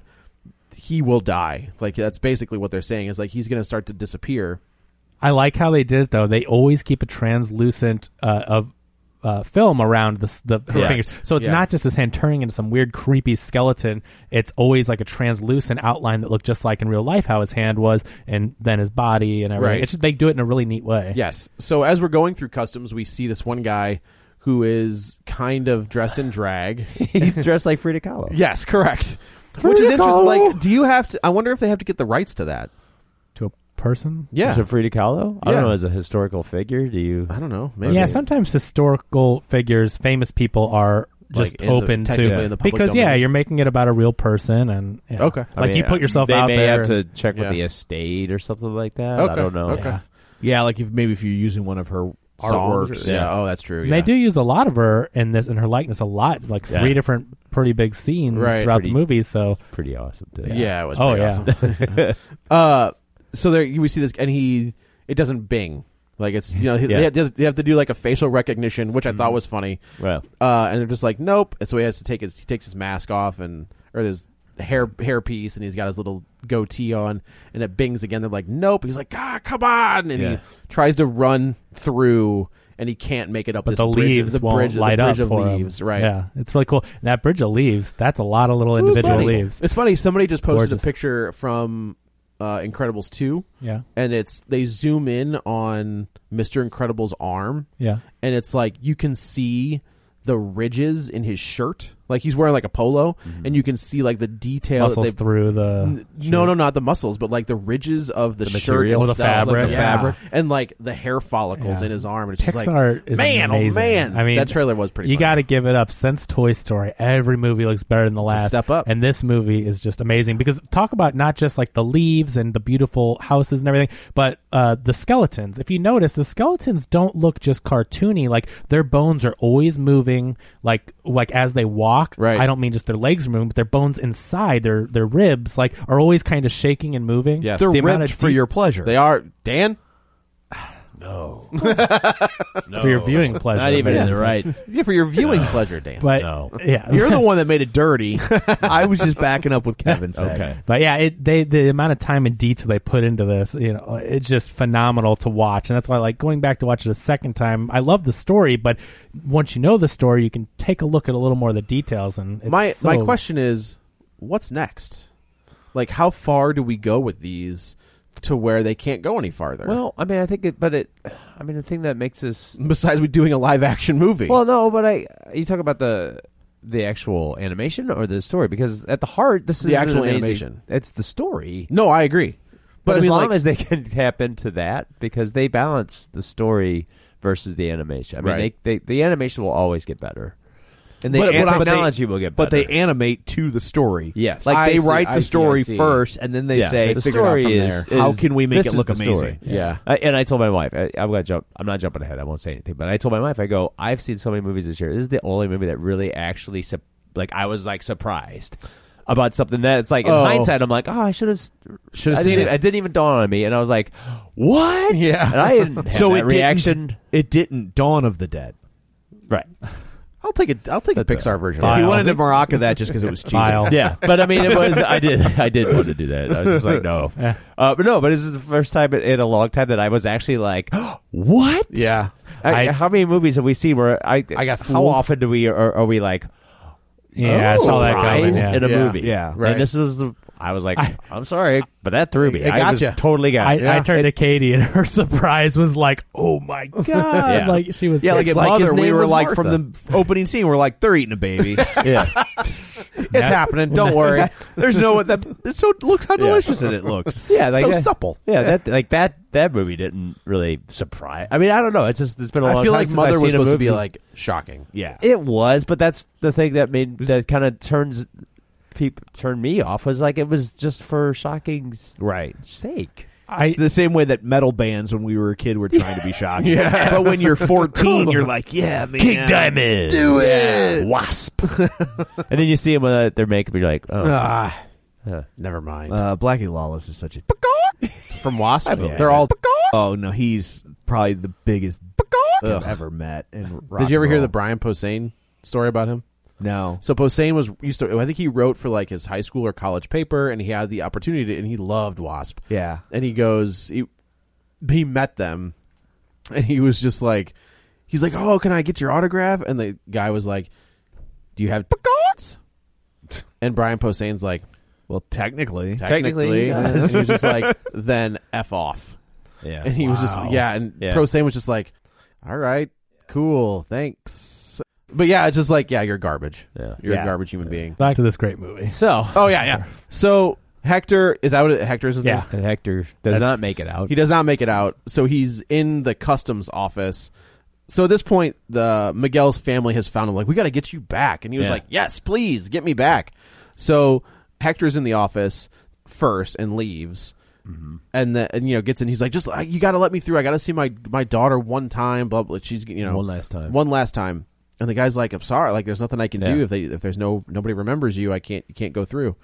he will die. Like that's basically what they're saying. Is like he's going to start to disappear. I like how they did it though. They always keep a translucent uh, of uh, film around the the her Correct. fingers, so it's Yeah. not just his hand turning into some weird creepy skeleton. It's always like a translucent outline that looked just like in real life how his hand was, and then his body and everything. Right. It's just, they do it in a really neat way. Yes. So as we're going through customs, we see this one guy who is kind of dressed in drag. He's dressed like Frida Kahlo. Yes, correct. Which is Frida interesting. Kahlo. Like, do you have to? I wonder if they have to get the rights to that. To a person. Yeah, Is it Frida Kahlo? I Yeah. don't know. As a historical figure, do you? I don't know. Maybe. Yeah, sometimes historical figures, famous people are just Like in the- open technically to in the public because yeah, domain. you're making it about a real person and yeah. Okay. I like mean, you put yourself they out may there. have to and- check Yeah. with the estate or something like that. Okay, I don't know. okay. Yeah. Yeah, like if maybe if you're using one of her Songs artworks. or- yeah. Oh, that's true. And Yeah. They do use a lot of her in this in her likeness a lot, like Yeah. three different pretty big scenes Right. throughout Pretty- the movie. So Pretty awesome too. Yeah, it was. Oh, Pretty yeah. awesome. uh, so there we see this, and he it doesn't bing. Like it's you know Yeah. they, have to, they have to do like a facial recognition, which I thought was funny. Well, Uh, and they're just like, nope. And so he has to take his he takes his mask off and or his hair hair piece, and he's got his little goatee on, and it bings again. They're like, nope. He's like, ah, come on, and Yeah. he tries to run through, and he can't make it up. but this the bridge, leaves the won't bridge, light the bridge up of for leaves, him. right? Yeah, it's really cool. And that bridge of leaves, that's a lot of little individual Ooh, buddy. leaves. It's funny. Somebody just posted Gorgeous. a picture from uh, Incredibles two, Yeah, and it's they zoom in on Mister Incredible's arm, yeah. and it's like you can see the ridges in his shirt. Like he's wearing like a polo, and you can see like the detail Muscles that they through the N- no, no, not the muscles, but like the ridges of the, The shirt material. Oh, the itself, like fabric. the Yeah. fabric, and like the hair follicles Yeah. in his arm. And it's just like, Pixar is man, amazing. oh man! I mean, that trailer was pretty. You funny. got to give it up. Since Toy Story, every movie looks better than the last. step up. And this movie is just amazing because talk about not just like the leaves and the beautiful houses and everything, but uh, the skeletons. If you notice, the skeletons don't look just cartoony. Like their bones are always moving, like like as they walk. Right. I don't mean just their legs are moving, but their bones inside their their ribs like are always kind of shaking and moving. Yes. They're The amount ribbed of for deep- your pleasure. They are Dan. no, for your viewing pleasure. not even Yeah. in the right. Yeah, for your viewing pleasure, Dan. But No. yeah, You're the one that made it dirty. I was just backing up with Kevin said. Okay. But yeah, it they the amount of time and detail they put into this, you know, it's just phenomenal to watch, and that's why like going back to watch it a second time. I love the story, but once you know the story, you can take a look at a little more of the details. And it's my so, my question is, what's next? Like, how far do we go with these to where they can't go any farther? Well, I mean, I think it, but it. I mean, the thing that makes us. besides we doing a live action movie. Well, no, but I. You talk about the the actual animation or the story? Because at the heart, this is The actual an amazing- animation. It's the story. No, I agree. But, But I as mean, long like- as they can tap into that, because they balance the story versus the animation. I mean, Right. they, they the animation will always get better. And they But- an- but but they- technology will get but they better. animate to the story. Yes. like I they see, write I the see, story I see. first, and then they Yeah, say, the figure it out story from is, there. How is- can we make this it is look the story. amazing? Yeah. I, and I told my wife, I, I'm gonna jump. I'm not jumping ahead. I won't say anything. But I told my wife, I go, I've seen so many movies this year. This is the only movie that really actually, sup- like, I was like surprised about something that it's like in Oh. hindsight, I'm like, oh, I should have, Should have I seen didn't- it. It didn't even dawn on me, and I was like, what? Yeah. And I didn't have So that it reaction. didn't. It didn't Dawn of the Dead. Right. I'll take a I'll take a That's Pixar a version. file. He of it. wanted to Morocco that just because it was cheesy. File. Yeah, but I mean, it was. I did. I did want to do that. I was just like, no, Yeah. uh, but no. But this is the first time in, in a long time that I was actually like, what? Yeah. I, I- how many movies have we seen where I? I got How fooled. often do we are, are we like? Yeah, I oh, saw that coming. surprised Yeah. in a Yeah. movie. Yeah. Right. And this was the. I was like, I- I'm sorry, but that threw me. It I was gotcha. totally got. I, it. I turned to Katie, and her surprise was like, "Oh my god!" Yeah. Like she was, Yeah, like so- at like his Mother, we name were was like Martha. from the opening scene, we're like, they're eating a baby. yeah. It's happening. Don't worry. There's no that. It's so look how Yeah. delicious it looks. Yeah, like so that, supple. Yeah, that like that that movie didn't really surprise. I mean, I don't know. It's just it's been a long I feel time like since Mother I've was seen a supposed to be movie. like shocking. Yeah. It was, but that's the thing that made that kind of turns people turned me off was like it was just for shocking's Right. sake. I It's the same way that metal bands when we were a kid were trying to be shocking. yeah. But when you're fourteen, you're like, yeah, man. King Diamond, Do it. Wasp, and then you see them with their makeup, you're like, oh, Ah, huh. never mind. Uh, Blackie Lawless is such a. From Wasp, Yeah. they're all. Oh, no, he's probably the biggest I've Ugh. ever met. In rock Did you ever and hear roll. the Brian Posehn story about him? No. So Posehn was used to. I think he wrote for like his high school or college paper, and he had the opportunity to, and he loved Wasp. Yeah. And he goes, he, he met them, and he was just like, he's like, oh, can I get your autograph? And the guy was like, do you have pecans? And Brian Posehn's like, Well, technically. technically, Technically, and yes. he was just like, then F off. yeah, And he was just, Wow. yeah, and Yeah. Posehn was just like, all right, cool, thanks. But yeah, it's just like, yeah, you're garbage. Yeah. You're Yeah. a garbage human being. back to this great movie. So, Oh yeah, yeah. So Hector, is that what it, Hector is his Yeah. name? and Hector does That's- not make it out. He does not make it out. So he's in the customs office. So at this point, the Miguel's family has found him. Like, we got to get you back. And he was Yeah. like, yes, please get me back. So Hector's in the office first and leaves. Mm-hmm. And then, and, you know, gets in. He's like, just, you got to let me through. I got to see my, my daughter one time. Blah, blah. She's, you know, One last time. One last time. And the guy's like, I'm sorry. Like, there's nothing I can Yeah. do if they, if there's no, nobody remembers you, I can't, you can't go through.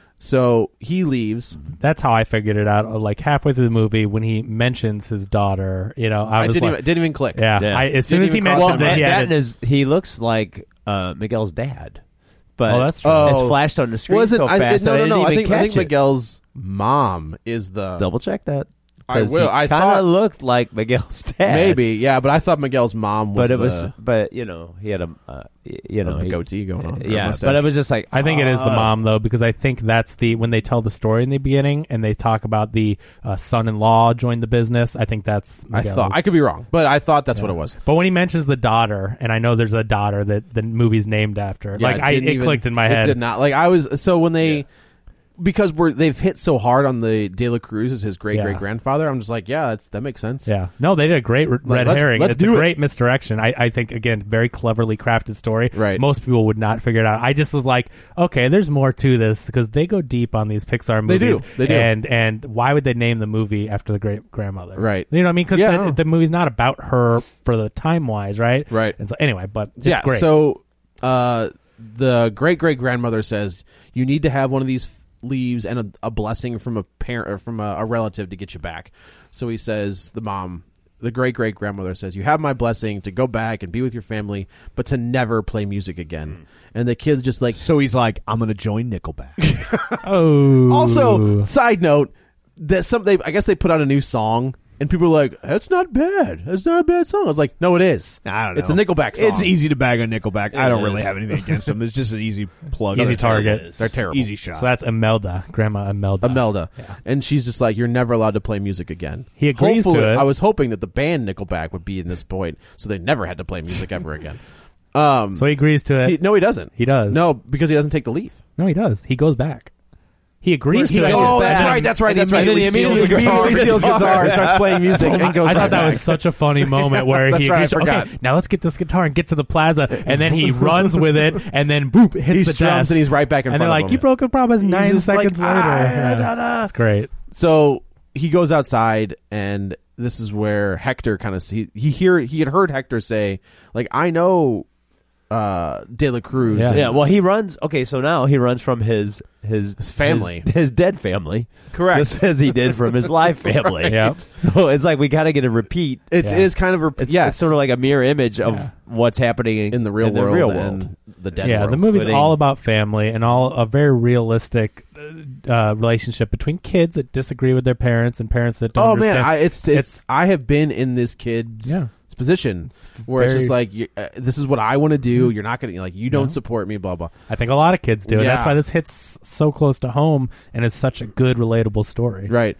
So he leaves. That's how I figured it out. Like halfway through the movie, when he mentions his daughter, you know, I I was didn't like, even, didn't even click. yeah. Yeah. I, as soon Didn't as he even cross mentioned my that, mind. he that had and it- his, he looks like uh, Miguel's dad. But Oh, that's true. it's Oh. flashed on the screen Was it? so I, fast no, that no, I no. didn't I even think I catch think it. Miguel's mom is the. Double check that. I 'Cause will. he I kind thought- of looked like Miguel's dad. Maybe, yeah, but I thought Miguel's mom was. but it the, was. But you know, he had a. Uh, y- you know, the he- goatee going on. Yeah, Mustache. but it was just like I think it is the uh, mom though, because I think that's the when they tell the story in the beginning and they talk about the uh, son-in-law joined the business. I think that's. I Miguel's. thought I could be wrong, but I thought that's what it was. But when he mentions the daughter, and I know there's a daughter that the movie's named after, Yeah, like I, didn't it even- clicked in my It head. did not. Like I was so when they. Because we're they've hit so hard on the De La Cruz as his great Yeah. great grandfather, I'm just like, yeah, that's, that makes sense. Yeah, no, they did a great r- red let's- herring. let's It's a do it. great misdirection. I, I think again, very cleverly crafted story. Right. Most people would not figure it out. I just was like, okay, there's more to this because they go deep on these Pixar They movies. do. They do. And and why would they name the movie after the great grandmother? Right. You know what I mean? Because Yeah, the, no. the movie's not about her for the time wise, right? Right. And so anyway, but it's yeah. great. So uh, the great great grandmother says you need to have one of these leaves and a, a blessing from a parent or from a, a relative to get you back. So he says, the mom, the great great grandmother says, you have my blessing to go back and be with your family, but to never play music again. And the kid's just like, So he's like, I'm going to join Nickelback. oh, also, side note, that some they I guess they put out a new song. And people are like, that's not bad. That's not a bad song. I was like, no, it is. I don't know. It's a Nickelback song. It's easy to bag on Nickelback. I It don't really is. have anything against them. It's just an easy plug. Easy They're target. terrible. They're terrible. Easy shot. so that's Imelda, Grandma Imelda. Imelda. And she's just like, you're never allowed to play music again. He agrees to Hopefully, it. I was hoping that the band Nickelback would be in this point, so they never had to play music ever again. Um, so he agrees to it. He, no, he doesn't. He does. No, because he doesn't take the leave. No, he does. He goes back. He agrees He to it. goes back. That's right, that's right, that's right. And then he He immediately steals the guitar. He steals guitar and starts playing music and goes I right thought that back. was such a funny moment where That's he right, I agrees to, forgot. okay, now let's get this guitar and get to the plaza. And then he runs with it and then boop, hits He the strums desk. and he's right back in and front they're of like, him. you broke the promise He's nine just seconds like, later. "Ah, Yeah. da, da." That's great. So he goes outside, and this is where Hector kind of he he hear he had heard Hector say, like, I know uh, De La Cruz. Yeah. and- yeah, well, he runs. Okay, so now he runs from his his, His family. his, his dead family. Correct. Just as he did from his live family. Right. Yeah. So it's like we kind of get a repeat. It's Yeah. it is kind of a It's, yes, it's sort of like a mirror image of Yeah. what's happening in, in the real in world The real and world. the dead yeah, world. the movie's Including- all about family and all a very realistic uh, relationship between kids that disagree with their parents and parents that don't Oh understand. man, I, it's, it's It's- I have been in this kid's Yeah. position where it's Very- just like you, uh, this is what I want to do. You're not gonna like you don't No. support me. Blah blah. I think a lot of kids do. And that's Yeah. why this hits so close to home and is such a good, relatable story. Right.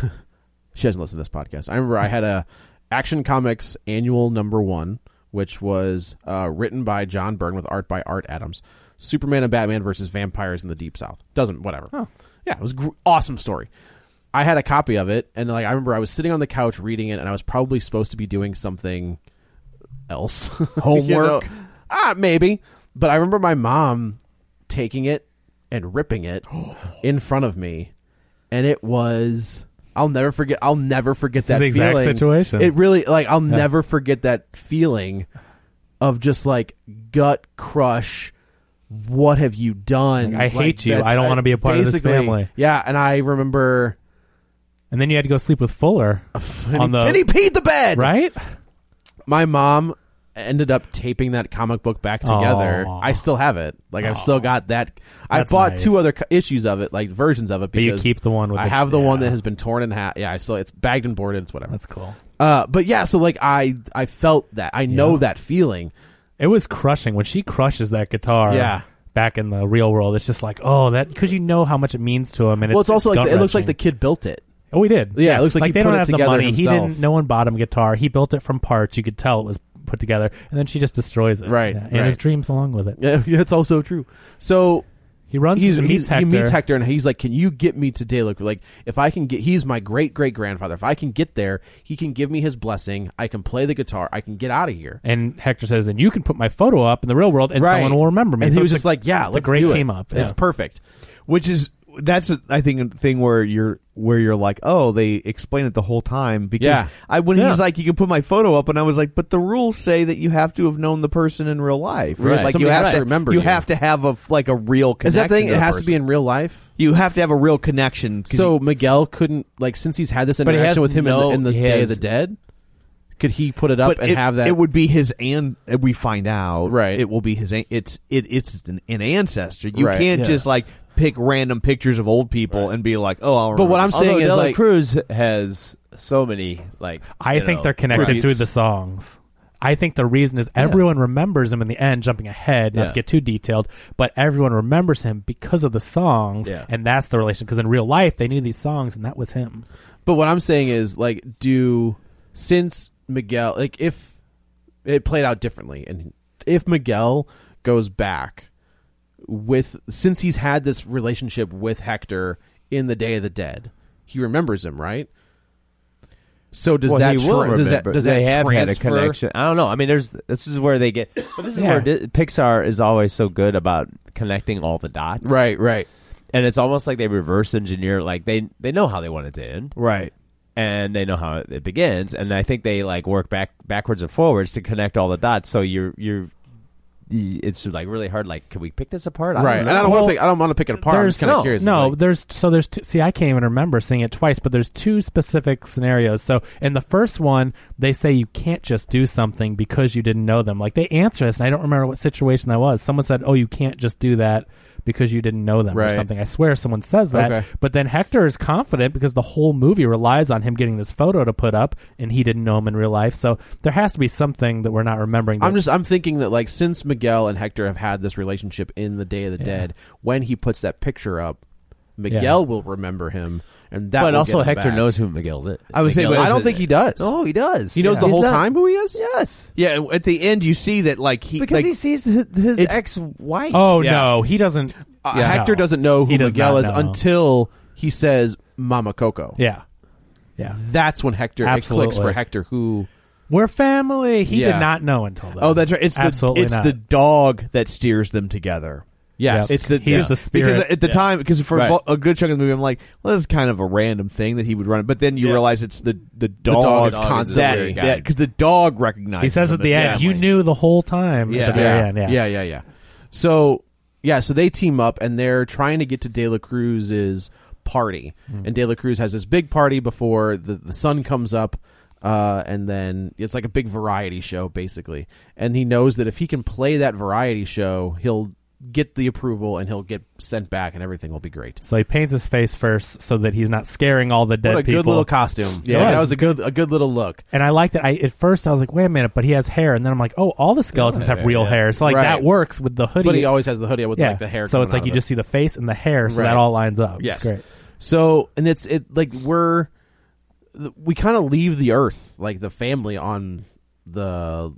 She doesn't listen to this podcast. I remember I had a Action Comics annual number one, which was uh, written by John Byrne with art by Art Adams. Superman and Batman versus vampires in the Deep South. Doesn't whatever. Oh. Yeah, it was a gr- awesome story. I had a copy of it, and like I remember I was sitting on the couch reading it, and I was probably supposed to be doing something else, Homework? You know? Ah, maybe. But I remember my mom taking it and ripping it in front of me, and it was. I'll never forget. I'll never forget This that is the exact feeling. situation. It really like I'll Yeah. never forget that feeling of just like gut crush. What have you done? Like, I hate you. that's- I don't wanna be a part of this basically, family. Yeah, and I remember. And then you had to go sleep with Fuller And on he, the and he peed the bed. right. My mom ended up taping that comic book back together. Aw. I still have it. Like I've still got that. I That's bought nice. two other co- issues of it, like versions of it. But you Because keep the one with I the- have the one yeah. that has been torn in half. Yeah, I still it's bagged and boarded. It's whatever. That's cool. Uh, but yeah, so like I I felt that. I know Yeah. that feeling. It was crushing when she crushes that guitar. Yeah. Back in the real world, it's just like, oh, that because you know how much it means to him, and Well, it's, it's also like it looks like gut-wrenching. the kid built it. Oh, we did. Yeah, it looks like he they put don't it have the together money. He himself. didn't. No one bought him a guitar. He built it from parts. You could tell it was put together, and then she just destroys it. Right, Yeah, and right. his dreams along with it. Yeah, it's also true. So He runs. he's, and he's meets Hector. he meets Hector, and he's like, "Can you get me to De La Cruz? Like, if I can get, he's my great great grandfather. If I can get there, he can give me his blessing. I can play the guitar. I can get out of here." And Hector says, "And you can put my photo up in the real world, and Right. someone will remember me." And So he was it's just a- like, "Yeah, it's let's a great do it. team up. It's Yeah. perfect." Which is that's a, I think a thing where you're where you're like, oh, they explain it the whole time because Yeah. I when Yeah. he's like, you can put my photo up, and I was like, but the rules say that you have to have known the person in real life, Right. Like Somebody you have has to remember you you. have to have a like a real connection. Is that thing? to It the has to person. be in real life. You have to have a real connection. 'cause So you- Miguel couldn't like since he's had this But he interaction has with him no- in the, in the he Day has- of the Dead. Could he put it up but and it, have that? it would be his and we find out Right. It will be his. an- It's it it's an, an ancestor. You Right. can't Yeah. just like pick random pictures of old people and be like, oh, I'll But what remember I'm this. saying Although is De La like Cruz has so many like. I you think know, they're connected tributes. through the songs. I think the reason is everyone remembers him in the end, jumping ahead, not Yeah. to get too detailed, but everyone remembers him because of the songs, Yeah. and that's the relation. Because in real life, they knew these songs, and that was him. But what I'm saying is, like, do since Miguel, like, if it played out differently, and if Miguel goes back with, since he's had this relationship with Hector in the Day of the Dead, he remembers him, right? So does Well, that he will tra- does that remember. does they that have transfer? had a connection? I don't know. I mean, there's this is where they get. But this is Yeah. where Di- Pixar is always so good about connecting all the dots, Right, right, And it's almost like they reverse engineer. Like they they know how they want it to end, right. and they know how it begins, and I think they like work back backwards and forwards to connect all the dots. So you're you're. It's like really hard. Like, can we pick this apart? I right. don't And know. I don't want Well, to pick. I don't want to pick it apart. I'm There's just kind of no, curious. It's no. like- There's so there's two, see. I can't even remember seeing it twice, but there's two specific scenarios. So in the first one, they say you can't just do something because you didn't know them. Like they answer this, and I don't remember what situation that was. Someone said, "Oh, you can't just do that because you didn't know them," or Right. something. I swear someone says that. Okay. But then Hector is confident because the whole movie relies on him getting this photo to put up, and he didn't know him in real life. So there has to be something that we're not remembering. I'm that- just I'm thinking that like since Miguel and Hector have had this relationship in the Day of the Yeah. Dead, when he puts that picture up, Miguel Yeah. will remember him, and that. But will also get him Hector back. knows who Miguel is. I was saying, Miguel but I don't is- think he does. Oh, he does. He knows Yeah. the He's whole not- time who he is. Yes. Yeah, and at the end you see that like he Because like, he sees his, his it's- ex-wife. Oh Yeah. no, he doesn't. Uh, yeah, Hector no. doesn't know He who does Miguel not is know. until he says Mama Coco. Yeah, yeah. That's when Hector it clicks for Absolutely. Hector who. We're family. He Yeah. did not know until then. oh, that's right. It's Absolutely the it's not. the dog that steers them together. Yes, Yep. It's the He's yeah. the spirit. because at the Yeah. time because for Right. a good chunk of the movie I'm like, well, this is kind of a random thing that he would run, but then you Yeah. realize it's the the dog, dog is that constantly- that because the dog recognizes. He says him at the end, as "You family. knew the whole time." Yeah. At the very yeah. end, yeah, yeah, yeah, yeah. So yeah, so they team up and they're trying to get to De La Cruz's party, Mm-hmm. and De La Cruz has this big party before the the sun comes up. Uh, and then it's like a big variety show, basically. And he knows that if he can play that variety show, he'll get the approval and he'll get sent back, and everything will be great. So he paints his face first so that he's not scaring all the dead What a people. good little costume! Yeah, Yeah, it that was. was a good a good little look. And I like that. I at first I was like, wait a minute, but he has hair, and then I'm like, oh, all the skeletons have real yeah. hair, so like Right. that works with the hoodie. But he always has the hoodie with yeah. like the hair. So coming it's like out you of just it. see the face and the hair, so Right. that all lines up. Yes. It's great. So and it's it like we're we kind of leave the Earth, like the family, on the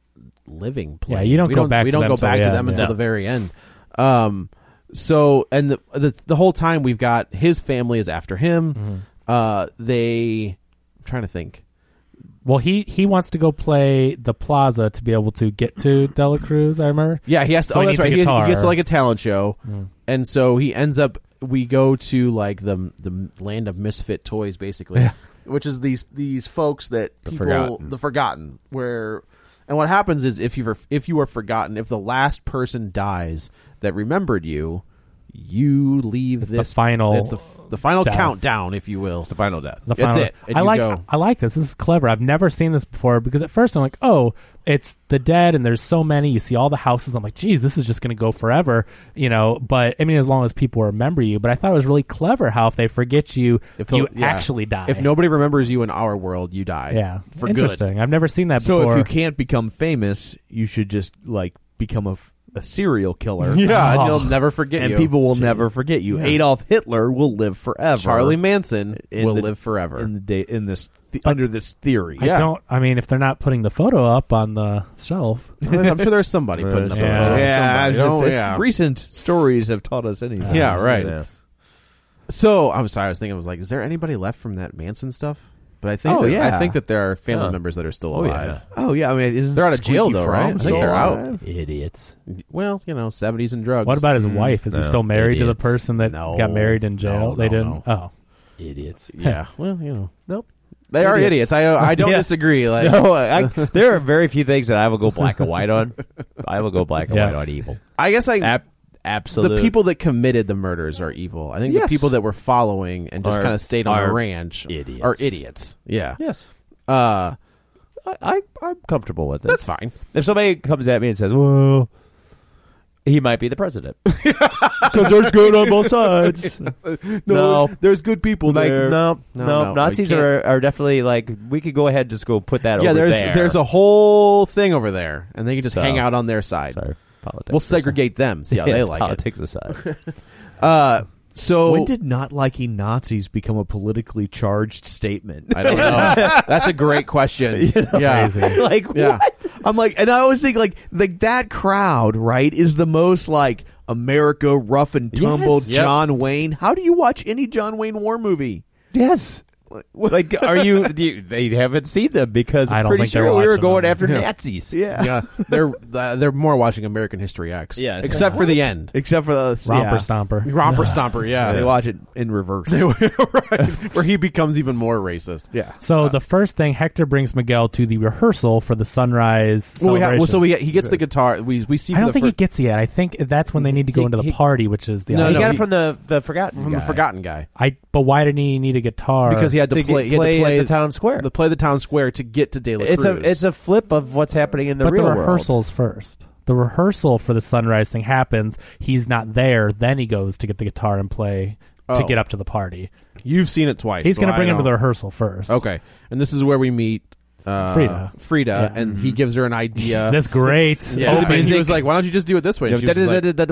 living plane. Yeah, you don't we go don't, back We to don't them go till back the to end, them yeah. until the very end. Um. So and the, the the whole time we've got his family is after him. Mm-hmm. Uh. They. I'm trying to think. Well, he he wants to go play the plaza to be able to get to De La Cruz. I remember. Yeah, he has to. So oh, he that's needs a right. He, he guitar. gets like a talent show, Mm. and so he ends up. We go to like the the land of misfit toys, basically, Yeah. which is these these folks that The people forgotten. the forgotten. Where and what happens is if you if you are forgotten, if the last person dies that remembered you, you leave It's the this final It's the the final death. countdown, if you will. The final death. The That's final- it. And I you like go. I like this. This is clever. I've never seen this before because at first I'm like, oh, it's the dead and there's so many. You see all the houses. I'm like, geez, this is just going to go forever, you know. But I mean, as long as people remember you. But I thought it was really clever how if they forget you, If the- you yeah. actually die. If nobody remembers you in our world, you die. yeah, for interesting. good. I've never seen that So before. if you can't become famous, you should just like become a, f- a serial killer. Yeah, and Oh. he'll never forget and you. people will never forget you. Yeah. Adolf Hitler will live forever. Charlie Manson in will the- live forever. in the day in this th- under this theory. I yeah. don't. I mean, if they're not putting the photo up on the shelf, I'm sure there's somebody putting up Yeah. a photo. of Yeah, somebody. if- Oh, if yeah. recent stories have taught us anything. Yeah, right. Yeah. So I'm sorry. I was thinking. I was like, is there anybody left from that Manson stuff? But I think. Oh, that, yeah. I think that there are family Huh. members that are still Oh, yeah. alive. Oh yeah, I mean, isn't They're out of jail, Squeaky though, right? Fromm I think still they're out. alive? Idiots. Well, you know, seventies and drugs. what about his wife? Is he No. still married to the Idiots. person that No. got married in jail? No, they no, didn't. no. Oh, Idiots. Yeah. Well, you know. Nope. They are Idiots. idiots. I I don't Yeah. disagree. Like, No, I, there are very few things that I will go black and white on. I will go black and Yeah. white on evil. I guess I. Ab- absolute. The people that committed the murders are evil. I think Yes. the people that were following and just Are- kind of stayed on the are ranch idiots. are idiots. Yeah. Yes. Uh, I, I, I'm comfortable with it. that's fine. If somebody comes at me and says, well, he might be the president. Because there's good on both sides. No. there's good people Like, there. no, No, no, no, Nazis we can't- are, are definitely like, we could go ahead and just go put that Yeah, over there's there. there's a whole thing over there, and they can just So- hang out on their side. Sorry, politics. We'll segregate them. See how Yeah, they like politics aside. it. Uh, so When did not liking Nazis become a politically charged statement? I don't know. That's a great question. Yeah, like Yeah. what? I'm like, and I always think like like that crowd, right, is the most like America rough and tumble Yes. Yep. John Wayne. How do you watch any John Wayne war movie? Yes. Like, are you, do you? They haven't seen them because I I'm don't pretty think they're sure we were watching going them. after Yeah. Nazis. Yeah, yeah. They're uh, they're more watching American History X. Yeah, it's except like, for the end. except for the romper yeah. stomper. Romper Stomper. Yeah, They watch it in reverse. right, where he becomes even more racist. yeah. So the first thing, Hector brings Miguel to the rehearsal for the sunrise. Well, we ha- well, celebration. so we he gets the guitar. We we see. I for don't the think fir- he gets it yet. I think that's when they need to go He- into the he- party, which is the. No, he no, got he- it from the, the Forgotten from guy. the Forgotten guy I. But why didn't he need a guitar? because he had to, To play. get- He had to play play at the town square. The play the town square to get to De La It's Cruz. a it's a flip of what's happening in the but real the world. rehearsals first. The rehearsal for the sunrise thing happens. He's not there. Then he goes to get the guitar and play to Oh. get up to the party. You've seen it twice. He's so going to I bring him to don't- the rehearsal first. Okay, and this is where we meet uh, Frida. Frida, Yeah. and he gives her an idea. That's great. Yeah, Opening. and he was like, "Why don't you just do it this way?" And she was just like,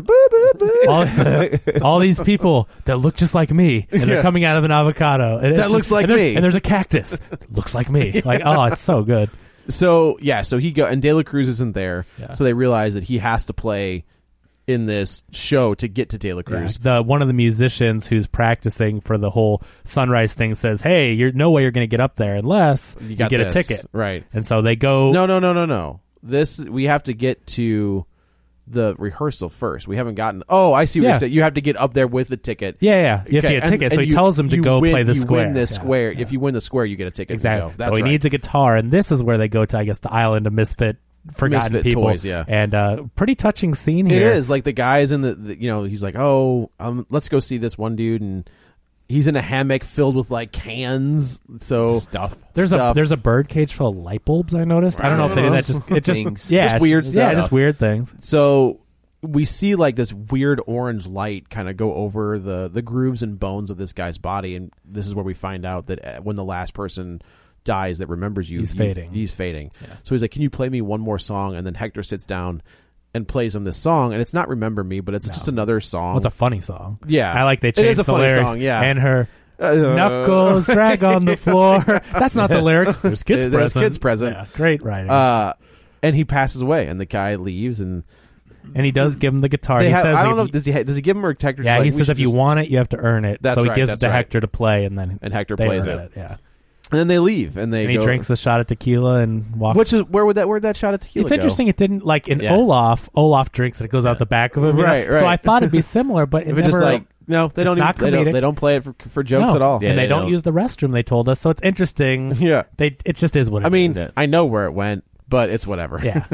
all, all these people that look just like me, and they're Yeah. coming out of an avocado. And it's That just- looks like and there's- me. And there's a cactus. Looks like me. Like, oh, it's so good. So yeah, so he go and De La Cruz isn't there, Yeah. so they realize that he has to play in this show to get to De La Cruz. Yeah, the one of the musicians who's practicing for the whole sunrise thing says, "Hey, you're no way you're going to get up there unless you, got get this. a ticket." Right. And so they go. No, no, no, no, no. This we have to get to the rehearsal first. We haven't gotten. Oh, I see what Yeah. you're saying. You have to get up there with the ticket. Yeah, yeah. You have to get a and- ticket. So and he you- tells him to you go win- play the you square. win this Yeah, square. If you win the square, you get a ticket. Exactly. To go. That's so he right. needs a guitar, and this is where they go to, I guess, the island of misfit, forgotten Misfit people. toys, yeah. And uh, pretty touching scene here. It is like the guys in the, the you know, he's like, oh, um, let's go see this one dude, and he's in a hammock filled with like cans. So stuff. There's stuff. a there's a bird cage full of light bulbs. I noticed. I don't know if they did that. Just it just Things. yeah, Just weird yeah, stuff. just weird things. So we see like this weird orange light kind of go over the the grooves and bones of this guy's body, and this is where we find out that uh, when the last person dies that remembers you, He's you- fading. He's fading. So he's like, "Can you play me one more song?" And then Hector sits down and plays him this song, and it's not "Remember Me," but it's just another song. Well, it's a funny song. Yeah. I like they It changed is a the funny lyrics. song, yeah. And her Uh, knuckles drag on the floor. That's not the lyrics. There's kids There's present. kids present. Yeah, great writing. Uh, and he passes away, and the guy leaves, and and he does give him the guitar. they He have, says I don't if know. you- If, does he ha- does he give him or Hector? yeah, like, he we says should if you just- want it, you have to earn it. That's so he right, gives that's it to right. Hector to play, and then and Hector they plays earn it. Yeah, and then they leave, and they and he go, drinks a shot of tequila and walks. Which is where would that where that shot of tequila It's go? interesting. It didn't like in Yeah. Olaf. Olaf drinks and it goes out the back of him. you know? Right, right. So I thought it'd be similar, but it If never. it's just like no, they it's don't. not Even, they don't. comedic. They don't play it for, for jokes No. at all. Yeah, and they, they don't, don't. use the restroom. They told us, so it's interesting. Yeah. they it just is what it I mean, is. I know where it went, but it's whatever. Yeah.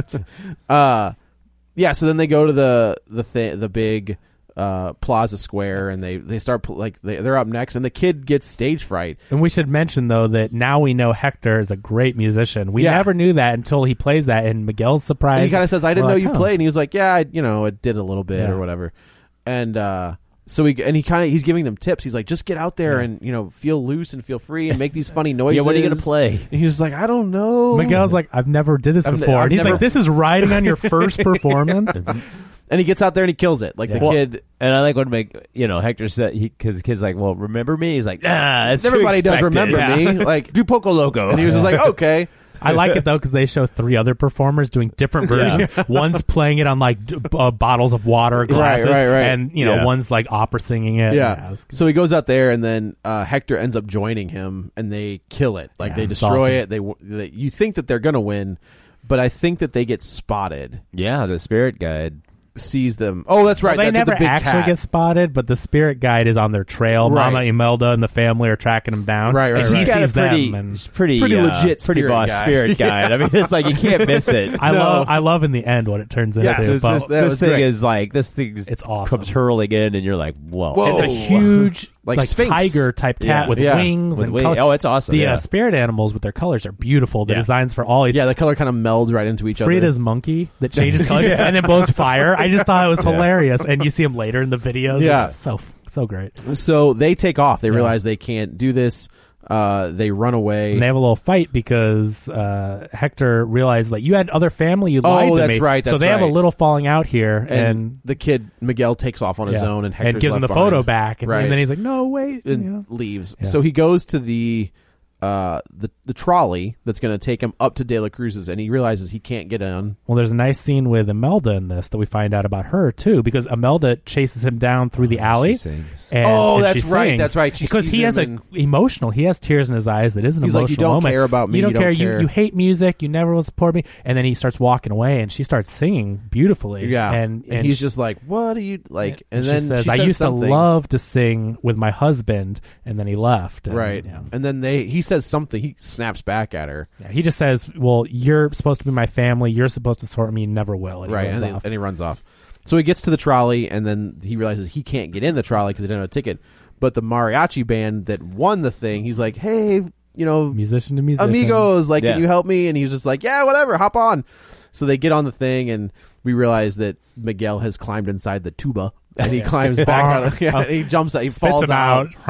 uh, yeah. So then they go to the the th- the big uh, Plaza Square, and they they start pl- like they, they're up next, and the kid gets stage fright. And we should mention though that now we know Hector is a great musician. We Yeah. never knew that until he plays that, and Miguel's surprised. And he kind of says, "I didn't We're know like, you huh. played," and he was like, "Yeah, I, you know, I did a little bit Yeah. or whatever." And uh, so he and he kind of he's giving them tips. He's like, "Just get out there Yeah. and you know feel loose and feel free and make these funny noises." Yeah, when are you gonna play? And he's just like, "I don't know." Miguel's like, I've never did this I've- before, I've and he's never- like, this is riding on your first performance. And he gets out there and he kills it. Like Yeah. the Well, kid. And I like when make you know Hector said he because the kid's like, well, remember me? He's like, nah, it's too Everybody does expected. remember Yeah. me. Like do Poco Loco. And he was just like, okay. I like it though because they show three other performers doing different versions. One's playing it on like d- uh, bottles of water, glasses, right, right. and you know Yeah. one's like opera singing it. Yeah. it was- So he goes out there, and then uh, Hector ends up joining him, and they kill it. Like Yeah, they it's destroy awesome. it. They, w- they you think that they're gonna win, but I think that they get spotted. Yeah, the spirit guide Sees them. Oh, that's right. Well, they that's never the big actually cat. get spotted, but the spirit guide is on their trail. Right. Mama Imelda and the family are tracking them down. Right, right, and right. he She's got a sees pretty, them. And pretty, Pretty uh, legit pretty spirit boss guide. spirit guide. I mean, it's like you can't miss it. I No. love, I love in the end what it turns into. Yes, this- but this- that this was thing great. is like this thing It's awesome. comes hurling in, and you're like, whoa, Whoa. it's a huge Like like, Sphinx. tiger type cat Yeah. with Yeah. wings With and wing- color. oh, it's awesome. The yeah. uh, spirit animals with their colors are beautiful. The Yeah. designs for all these. Yeah, the color kind of melds right into each Frida's other. monkey that changes colors and then blows fire. I just thought it was hilarious, and you see him later in the videos. Yeah. It's so so great. So they take off. They Yeah. realize they can't do this. Uh, they run away. And they have a little fight because uh, Hector realized like you had other family. You Oh, lied to that's me. right, so that's they have a right. little falling out here, and, and, the kid Miguel takes off on his yeah. own, and Hector's gives him the left photo behind. back, and, Right. and then he's like, "No, wait," and you know? leaves. Yeah. So he goes to the uh, the the trolley that's going to take him up to De La Cruz's, and he realizes he can't get on. Well, there's a nice scene with Imelda in this that we find out about her too, because Imelda chases him down through the alley. She sings. And, Oh, and that's she right, sings. that's right. She because sees he has a him emotional. He has tears in his eyes. That is an He's emotional like, "You don't moment. care about me, You don't you don't care. care." You you hate music. You never will support me." And then he starts walking away, and she starts singing beautifully. Yeah, and and, and he's she- just like, "What are you like?" And, and then she says, she "I says used something. to love to sing with my husband," and then he left. And, right, yeah. and then they he says something. He snaps back at her. Yeah, he just says, "Well, you're supposed to be my family. You're supposed to support me. You never will." And he Right, runs and he, off. and he runs off. So he gets to the trolley, and then he realizes he can't get in the trolley because he didn't have a ticket. But the mariachi band that won the thing, he's like, "Hey, you know, musician to musician, amigos, like, Yeah. can you help me?" And he's just like, "Yeah, whatever, hop on." So they get on the thing, and we realize that Miguel has climbed inside the tuba, and he climbs back out. Of, yeah, and he jumps out, he Spits falls him out. out.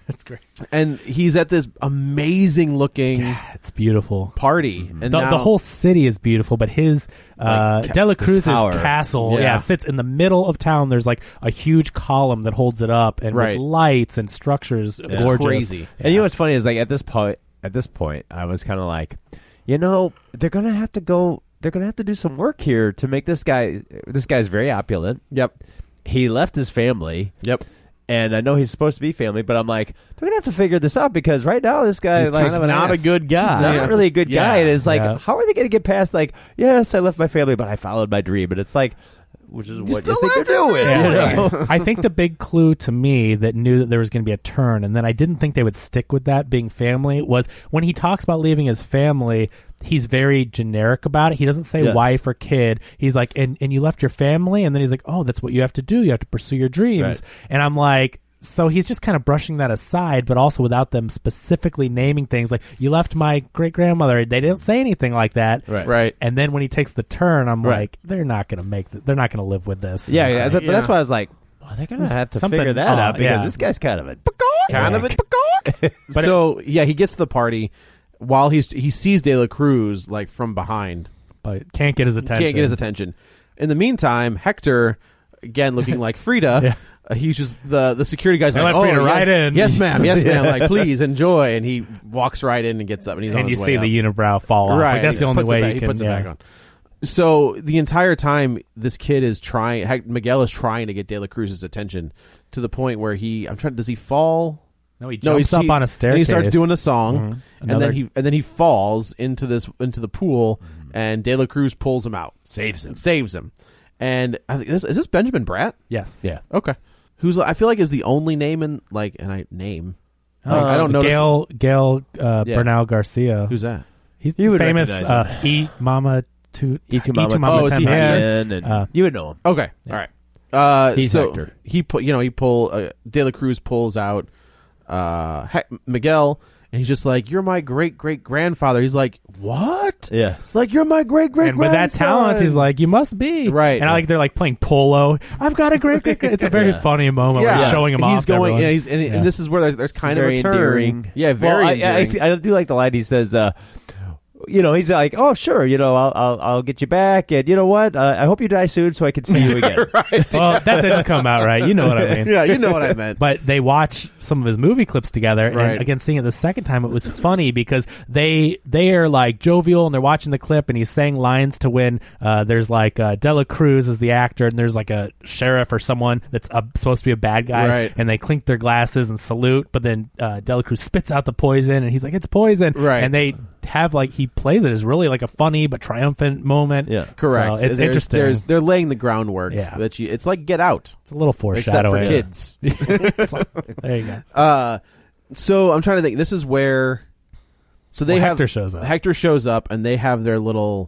That's great. And he's at this amazing looking yeah, it's beautiful party. Mm-hmm. And the, now, the whole city is beautiful, but his uh, like, Dela Cruz's tower. castle Yeah. yeah. sits in the middle of town. There's like a huge column that holds it up, and Right. with lights and structures. It's gorgeous. crazy. Yeah. And you know what's funny is like at this point, at this point, I was kind of like, you know, they're gonna have to go. They're gonna have to do some work here to make this guy. This guy's very opulent. Yep. He left his family. Yep. And I know he's supposed to be family, but I'm like, they're gonna have to figure this out because right now this guy He's is like kind of an not ass. a good guy. He's not Yeah. really a good Yeah. guy. And it's like, Yeah. how are they gonna get past like, yes, I left my family, but I followed my dream. And it's like, which is what you still think they're left your doing. Yeah. You know? I think the big clue to me that knew that there was going to be a turn, and then I didn't think they would stick with that being family, was when he talks about leaving his family, he's very generic about it. He doesn't say Yes. wife or kid. He's like, and, and you left your family? And then he's like, oh, that's what you have to do. You have to pursue your dreams. Right. And I'm like, so he's just kind of brushing that aside, but also without them specifically naming things like, you left my great grandmother. They didn't say anything like that. Right. Right. And then when he takes the turn, I'm Right. like, they're not going to make, th- they're not going to live with this. Yeah, It's yeah, like- that, but that's Yeah. why I was like, well, they're gonna have to Something figure that odd, out because yeah. this guy's kind of a Kind of a So yeah, he gets to the party while he's he sees De La Cruz like from behind. but can't get his attention. Can't get his attention. In the meantime, Hector, again looking like Frida, Yeah. uh, he's just the the security guy's I like, let "Oh, Frida yes, right in." yes, ma'am, yes, ma'am, like please enjoy." And he walks right in and gets up, and he's on And his you way see up. the unibrow fall off. Right, Like, that's he the only puts it way back- you he can. puts it yeah. back on. So the entire time, this kid is trying. Hec- Miguel is trying to get De La Cruz's attention to the point where he. I'm trying. Does he fall? No, he No, jumps he's- up he- on a staircase. and he starts doing a song, Mhm. and Another- then he and then he falls into this into the pool, and De La Cruz pulls him out, saves him. saves him, and I think this, is this Benjamin Bratt? Yes. Yeah. Okay, who's I feel like is the only name in like and I name. Like, Uh, I don't know. Gail Gail uh, Yeah. Bernal Garcia. Who's that? He's You would famous. recognize Uh, him. Eat Mama to Eat to Mama, Oh, is he Ten, and Uh, you would know him. Okay, all right. Uh, He's so Hector. he put you know he pull uh, De La Cruz pulls out uh, Hec- Miguel, and he's just like, "You're my great great grandfather." He's like, "What?" Yeah. Like, "You're my great great and with that talent, he's like, "You must be Right. And I like they're like playing polo. I've got a great, great, great. It's a very Yeah. funny moment where he's showing him and off. he's to going, everyone. yeah, he's and, Yeah. and this is where there's, there's kind Very of a turn. endearing. Yeah, very well, I, endearing. I, I do like the line he says. Uh, you know, he's like, "Oh, sure, you know, I'll I'll, I'll get you back, and you know what? Uh, I hope you die soon so I can see you again." right. Well, that didn't come out right. You know what I mean. Yeah, you know what I meant. But they watch some of his movie clips together, Right. and again, seeing it the second time, it was funny because they they are like jovial and they're watching the clip, and he's saying lines to when uh, there's like uh, De La Cruz as the actor, and there's like a sheriff or someone that's uh, supposed to be a bad guy, Right. and they clink their glasses and salute, but then uh, De La Cruz spits out the poison, and he's like, "It's poison," Right. And they have like he plays it as really like a funny but triumphant moment. Yeah. Correct. So it's there's, interesting. There's, they're laying the groundwork. Yeah. That you, it's like Get Out, It's a little except for foreshadowing. kids. It's like- there you go. Uh, so I'm trying to think. This is where. So they Well, have Hector shows up. Hector shows up, and they have their little.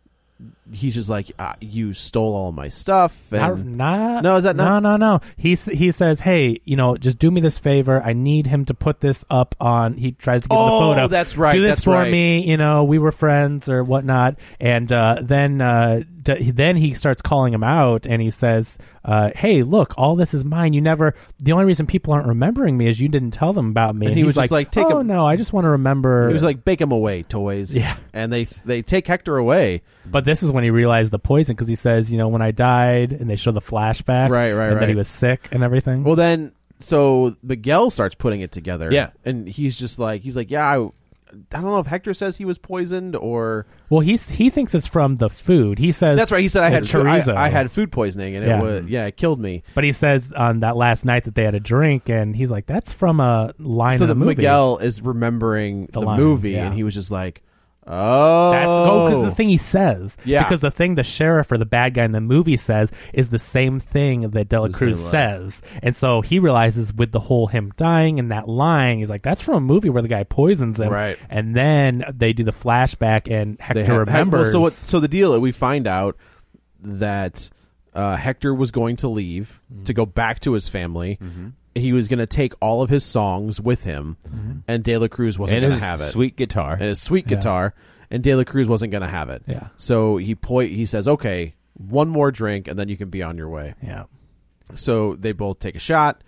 He's just like, ah, "You stole all my stuff." And Not, not, No, is that not- No, no, no. He s- he says, "Hey, you know, just do me this favor. I need him to put this up on." He tries to give him Oh, the photo. that's right, Do this that's for right. me. You know, we were friends or whatnot. And uh, then uh, d- then he starts calling him out, and he says, uh, "Hey, look, all this is mine. You never. The only reason people aren't remembering me is you didn't tell them about me." And And, he he's was just like, "Take oh him." no, I just want to remember." he was like, "Bake him away, toys." Yeah. and they they take Hector away. But this is when he realized the poison because he says, you know, when I died, and they show the flashback, Right, right, and that he right. was sick and everything. Well, then, so Miguel starts putting it together. Yeah. and he's just like, he's like, "Yeah, I, I don't know if Hector says he was poisoned or." Well, he's he thinks it's from the food. He says That's right. He said I had it's food, I, chorizo. I had food poisoning, and Yeah. it was yeah, it killed me. But he says on that last night that they had a drink, and he's like, "That's from a line So in that the movie." Miguel is remembering the, The line, movie, yeah. and he was just like, "Oh, That's oh, because the thing he says, Yeah. because the thing the sheriff or the bad guy in the movie says is the same thing that De La The Cruz same line. says, and so he realizes with the whole him dying and that lying, he's like, "That's from a movie where the guy poisons him." Right. And then they do the flashback, and Hector They had- had- remembers. well, so what? So the deal, we find out that uh, Hector was going to leave Mm-hmm. to go back to his family. He was going to take all of his songs with him, Mm-hmm. and De La Cruz wasn't And going to his have it. sweet guitar. and his sweet Yeah. guitar, and De La Cruz wasn't going to have it. Yeah. So he poi- he says, "Okay, one more drink, and then you can be on your way." yeah. So they both take a shot,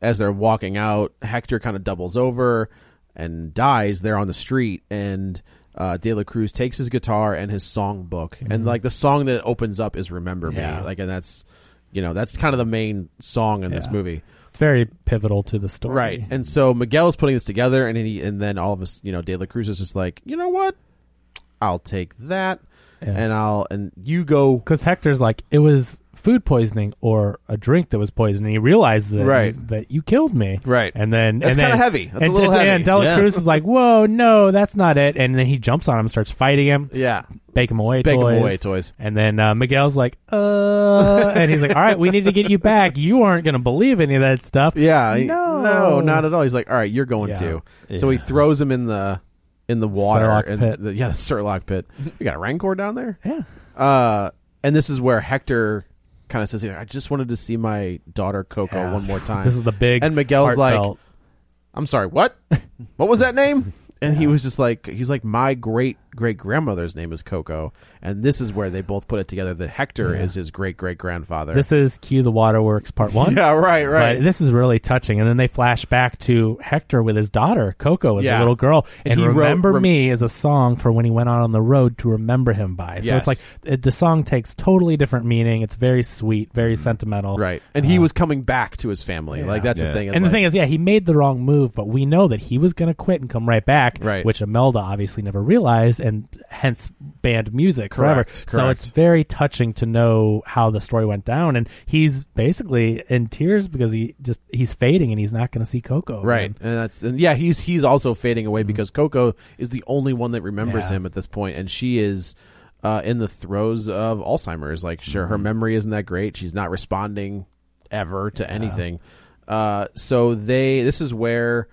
as they're walking out, Hector kind of doubles over and dies there on the street, and uh, De La Cruz takes his guitar and his songbook, mm-hmm. and like the song that opens up is "Remember yeah. Me," like, and that's you know that's kind of the main song in yeah. this movie. It's very pivotal to the story, right? And so Miguel is putting this together, and he, and then all of us, you know, De La Cruz is just like, you know what, I'll take that, yeah. and I'll and you go, because Hector's like, it was food poisoning or a drink that was poisoning. He realizes it, right. that you killed me, right? And then that's kind of heavy. That's and, a little and, heavy. And De La yeah. Cruz is like, "Whoa, no, that's not it." And then he jumps on him, starts fighting him. Yeah, bake him away, bake toys. him away, toys. And then uh, Miguel's like, "Uh," and he's like, "All right, we need to get you back. You aren't going to believe any of that stuff." Yeah, no, no, not at all. He's like, "All right, you're going yeah. to." Yeah. So he throws him in the in the water, Surlock and pit. The, yeah, the Surlock pit. You got a Rancor down there? Yeah. Uh, and this is where Hector kind of says, I just wanted to see my daughter Coco yeah. one more time. This is the big and Miguel's heartfelt. like, I'm sorry, what? What was that name? And yeah. he was just like, he's like, my great great grandmother's name is Coco, and this is where they both put it together that Hector yeah. is his great great grandfather. This is Cue the Waterworks Part One. yeah, right, right. But this is really touching, and then they flash back to Hector with his daughter Coco as yeah. a little girl, and, and "Remember wrote, rem- Me" is a song for when he went out on the road to remember him by. So yes. it's like it, the song takes totally different meaning. It's very sweet, very sentimental, right? And uh, he was coming back to his family. Yeah. Like that's yeah. the thing. And like, the thing is, yeah, he made the wrong move, but we know that he was going to quit and come right back, right. which Imelda obviously never realized, and hence banned music forever. Correct, so correct. it's very touching to know how the story went down, and he's basically in tears because he just he's fading and he's not going to see Coco right again. and that's and yeah he's he's also fading away mm-hmm. because Coco is the only one that remembers yeah. him at this point, and she is uh in the throes of Alzheimer's. Like sure mm-hmm. her memory isn't that great, she's not responding ever to yeah. anything. Uh so they this is where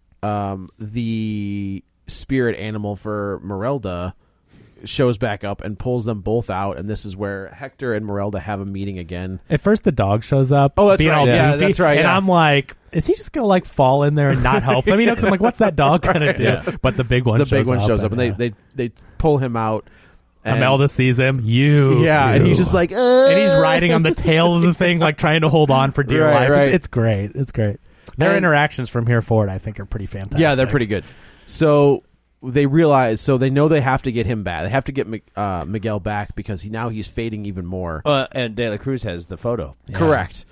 um the spirit animal for Merelda shows back up and pulls them both out, and this is where Hector and Merelda have a meeting again. At first the dog shows up. Oh, that's being right. all Yeah, goofy, that's right. And yeah. I'm like, is he just gonna like fall in there and not help them? You know, because I'm like, what's that dog gonna do? Yeah. But the big one, the shows big one up shows up, and, and they, yeah. they they pull him out. And Imelda sees him. You, yeah, you. and he's just like, uh, and he's riding on the tail of the thing, like trying to hold on for dear right, life. Right. It's, it's great. It's great. Their and, interactions from here forward, I think, are pretty fantastic. Yeah, they're pretty good. So they realize, so they know they have to get him back. They have to get uh, Miguel back because he now he's fading even more. Uh, and De La Cruz has the photo. Yeah. Correct.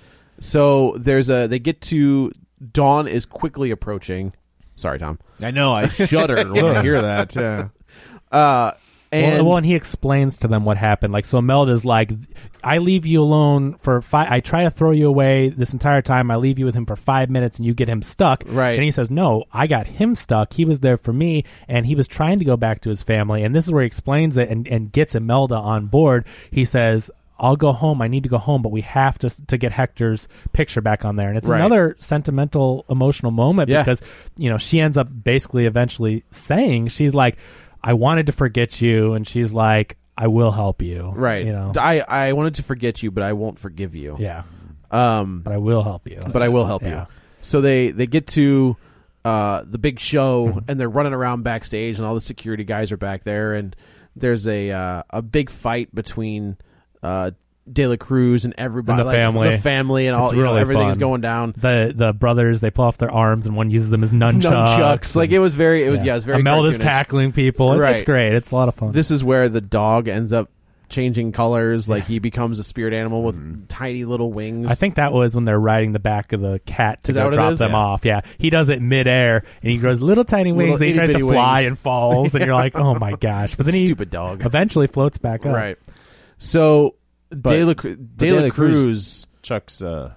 So there's a. They get to dawn is quickly approaching. Sorry, Tom. I know. I shuddered when I hear that. Yeah. Uh, and well, well, and he explains to them what happened. Like, so Imelda's like, I leave you alone for five. I try to throw you away this entire time. I leave you with him for five minutes, and you get him stuck. Right. And he says, no, I got him stuck. He was there for me, and he was trying to go back to his family. And this is where he explains it and, and gets Imelda on board. He says, I'll go home. I need to go home, but we have to to get Hector's picture back on there. And it's right. another sentimental, emotional moment yeah. because, you know, she ends up basically eventually saying, she's like, I wanted to forget you, and she's like, I will help you. Right. You know, I, I wanted to forget you, but I won't forgive you. yeah. Um, But I will help you. but I will help Yeah. you. So they, they get to uh, the big show, Mm-hmm. and they're running around backstage, and all the security guys are back there, and there's a uh, a big fight between uh, De La Cruz and everybody, And the like, family. the family, and all It's you know, really everything's fun. going down. The the brothers, they pull off their arms, and one uses them as nunchucks. Nunchucks, like it was very, it was yeah, it was very. Imelda's cartoonish. tackling people. It's, Right. it's great. It's a lot of fun. This is where the dog ends up changing colors. Like he becomes a spirit animal with tiny little wings. I think that was when they're riding the back of the cat to Is that go what it drop is? them Yeah. off. Yeah, he does it midair, and he grows little tiny wings. Little and he tries to itty-bitty fly wings. and falls, and you're like, oh my gosh! But then he Stupid dog. eventually floats back up. Right. So De La, Cru- but De La Cruz chucks uh,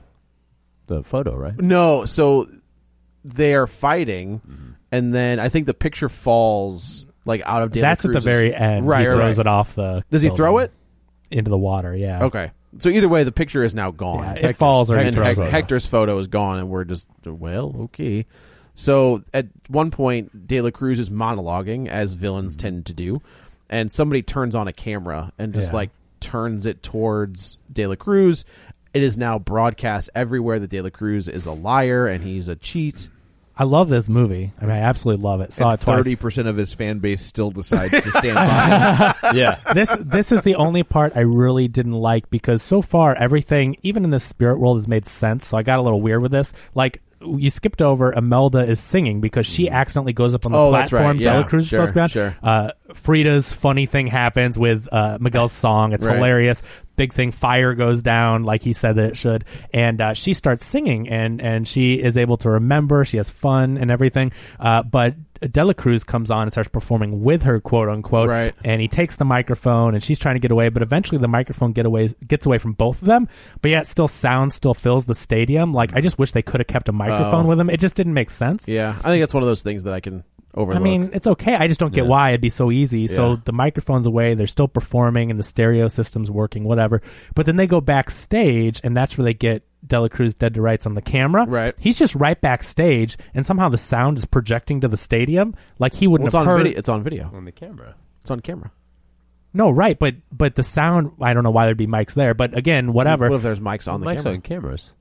the photo, right? No, so they are fighting, mm-hmm. and then I think the picture falls like out of De La That's at the Cruz's- very end. Right, he right, throws right. it off the. Does he throw building it into the water? Yeah. Okay. So either way, the picture is now gone. Yeah, it Hector's- falls or he and throws Hec- it. Hector's photo is gone, and we're just well, okay. So at one point, De La Cruz is monologuing, as villains tend to do, and somebody turns on a camera and just Yeah. like turns it towards De La Cruz. It is now broadcast everywhere that De La Cruz is a liar and he's a cheat. I love this movie. I mean, I absolutely love it. Saw And it twice. thirty percent of his fan base still decides to stand by him. Yeah. this this is the only part I really didn't like because so far everything, even in the spirit world, has made sense. So I got a little weird with this. Like you skipped over Imelda is singing because she accidentally goes up on the Oh, that's platform right. Yeah, Delacruz is sure, supposed to be on. sure. Uh, Frida's funny thing happens with uh, Miguel's song. It's Right. hilarious. Big thing, fire goes down like he said that it should, and uh, she starts singing, and and she is able to remember. She has fun and everything, uh, but Delacruz comes on and starts performing with her, quote unquote, Right. and he takes the microphone, and she's trying to get away, but eventually the microphone get away, gets away from both of them, but yet still sound still fills the stadium. Like, I just wish they could have kept a microphone Oh. with him. It just didn't make sense. Yeah, I think that's one of those things that I can overlook. I mean, it's okay. I just don't get Yeah. why it'd be so easy. So Yeah. the microphone's away, they're still performing, and the stereo system's working, whatever. But then they go backstage, and that's where they get Delacruz dead to rights on the camera. Right. He's just right backstage, and somehow the sound is projecting to the stadium. Like he wouldn't well, it's have on heard. video. It's on video. On the camera. It's on camera. No, right, but but the sound. I don't know why there'd be mics there, but again, whatever. What if there's mics on the Mics camera? on cameras.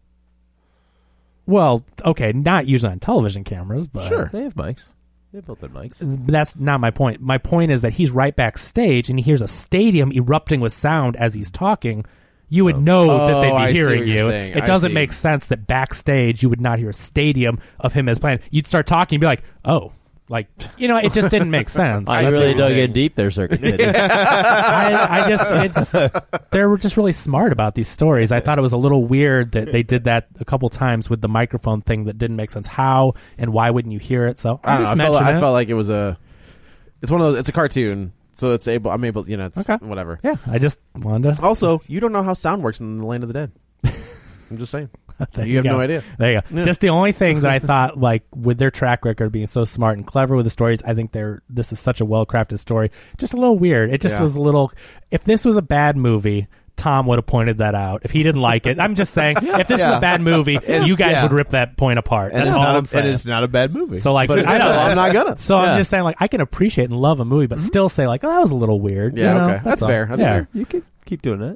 Well, okay, not usually on television cameras, but Sure. They have mics. They built in mics. that's not my point. My point is that he's right backstage and he hears a stadium erupting with sound as he's talking. You would know Oh, that they'd be I see hearing what you're you. saying. It I doesn't see. make sense that backstage you would not hear a stadium of him as playing. You'd start talking and be like, oh, like, you know, it just didn't make sense. I That's really what I'm dug saying. in deep there, Circuit City. I, I just, it's, they're just really smart about these stories. I thought it was a little weird that they did that a couple times with the microphone thing that didn't make sense. How and why wouldn't you hear it? So I I don't just know. I felt, mentioned like, I it. felt like it was a. It's one of those. It's a cartoon, so it's able. I'm able. You know, it's Okay. whatever. Yeah, I just wanted to. Also, you don't know how sound works in the land of the dead. I'm just saying. There you have go. no idea. There you go. Yeah. Just the only thing that I thought, like, with their track record being so smart and clever with the stories, I think they're this is such a well crafted story. Just a little weird. It just Yeah. was a little. If this was a bad movie, Tom would have pointed that out. If he didn't like it, I'm just saying. If this Yeah. was a bad movie, And- you guys yeah. would rip that point apart. And That's it's all not I'm a, saying. and it's not a bad movie. So like, But I know, I'm not gonna. So Yeah. I'm just saying, like, I can appreciate and love a movie, but still say like, oh, that was a little weird. Yeah, you know? okay. That's all. fair. That's yeah. fair. You can keep doing that.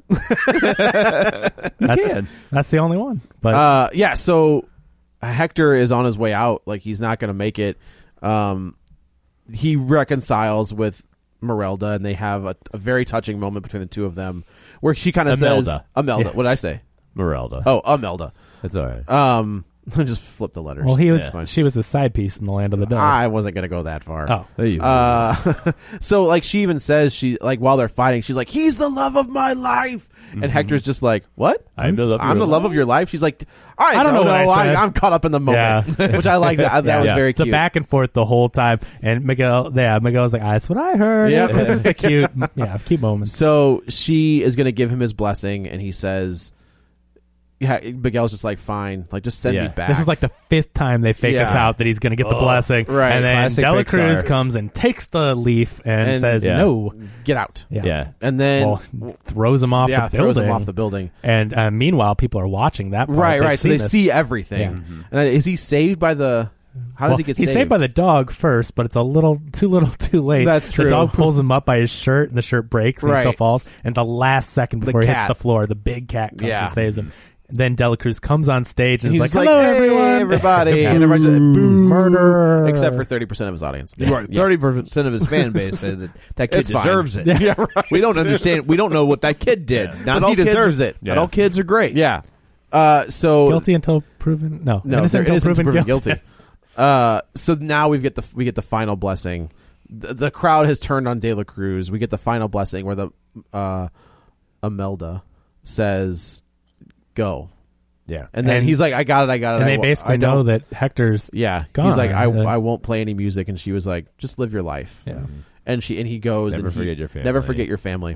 You that's, can. That's the only one. But Uh, yeah. So Hector is on his way out. Like he's not going to make it. Um, he reconciles with Merelda, and they have a, a very touching moment between the two of them, where she kind of says, Imelda. "Imelda." Yeah. What did I say? Merelda. Oh, Imelda. That's all right. Um, I just flipped the letters. well, he was. It's fine. She was a side piece in the Land of the Dead. I wasn't going to go that far. Oh. Hey, Uh, so like she even says she like while they're fighting, she's like, "He's the love of my life," and Hector's just like, "What? I'm the love of I'm your the love life? of your life." She's like, "I, I don't know what I I'm, said." I'm caught up in the moment," Yeah. which I like. That that Yeah. was Yeah. very the cute. back and forth the whole time, and Miguel, yeah, Miguel's like, ah, "That's what I heard." Yeah. Yeah, this is a cute, yeah, cute moment. So she is going to give him his blessing, and he says, "Yeah." Miguel's just like, "Fine, like just send Yeah. me back." This is like the fifth time they fake us Yeah. out that he's going to get the Oh, blessing, right. and then Classic Delacruz Pixar. comes and takes the leaf and, And- says, Yeah. "No." get out. Yeah. Yeah. And then Well, throws him off yeah, the building. throws him off the building. And uh, meanwhile, people are watching that. Part. Right, They've right. So seen they this. see everything. Yeah. And uh, is he saved by the? How does Well, he get he's saved? saved by the dog first, but it's a little too little too late. That's true. The dog pulls him up by his shirt, and the shirt breaks, and he Right. still falls. And the last second The before he hits cat. the floor, the big cat comes Yeah. and saves him. Then Delacruz comes on stage and He's is just like, like, "Hello, "Hey, everyone, everybody!" Yeah. And everybody's like, "Boom, murder!" except for thirty percent of his audience. Right. Yeah. Thirty percent of his fan base said that that kid It's fine. deserves it. Yeah, right. We don't understand. We don't know what that kid did. Not Not all he kids deserves are- it. Yeah. Not all kids are great. Yeah. Uh, so Guilty until proven no, no, innocent they're until innocent proven, until proven guilty. Uh, so now we get the we get the final blessing. The, the crowd has turned on De La Cruz. We get the final blessing where the uh, Imelda says, "Go." Yeah. And then And- he's like, "I got it. I got it." And I they wo- basically I know don't- that Hector's Yeah, gone. he's like, I, Uh, I won't play any music, and she was like, just live your life. Yeah. And she and he goes, Never and he- forget your family. Never forget your family.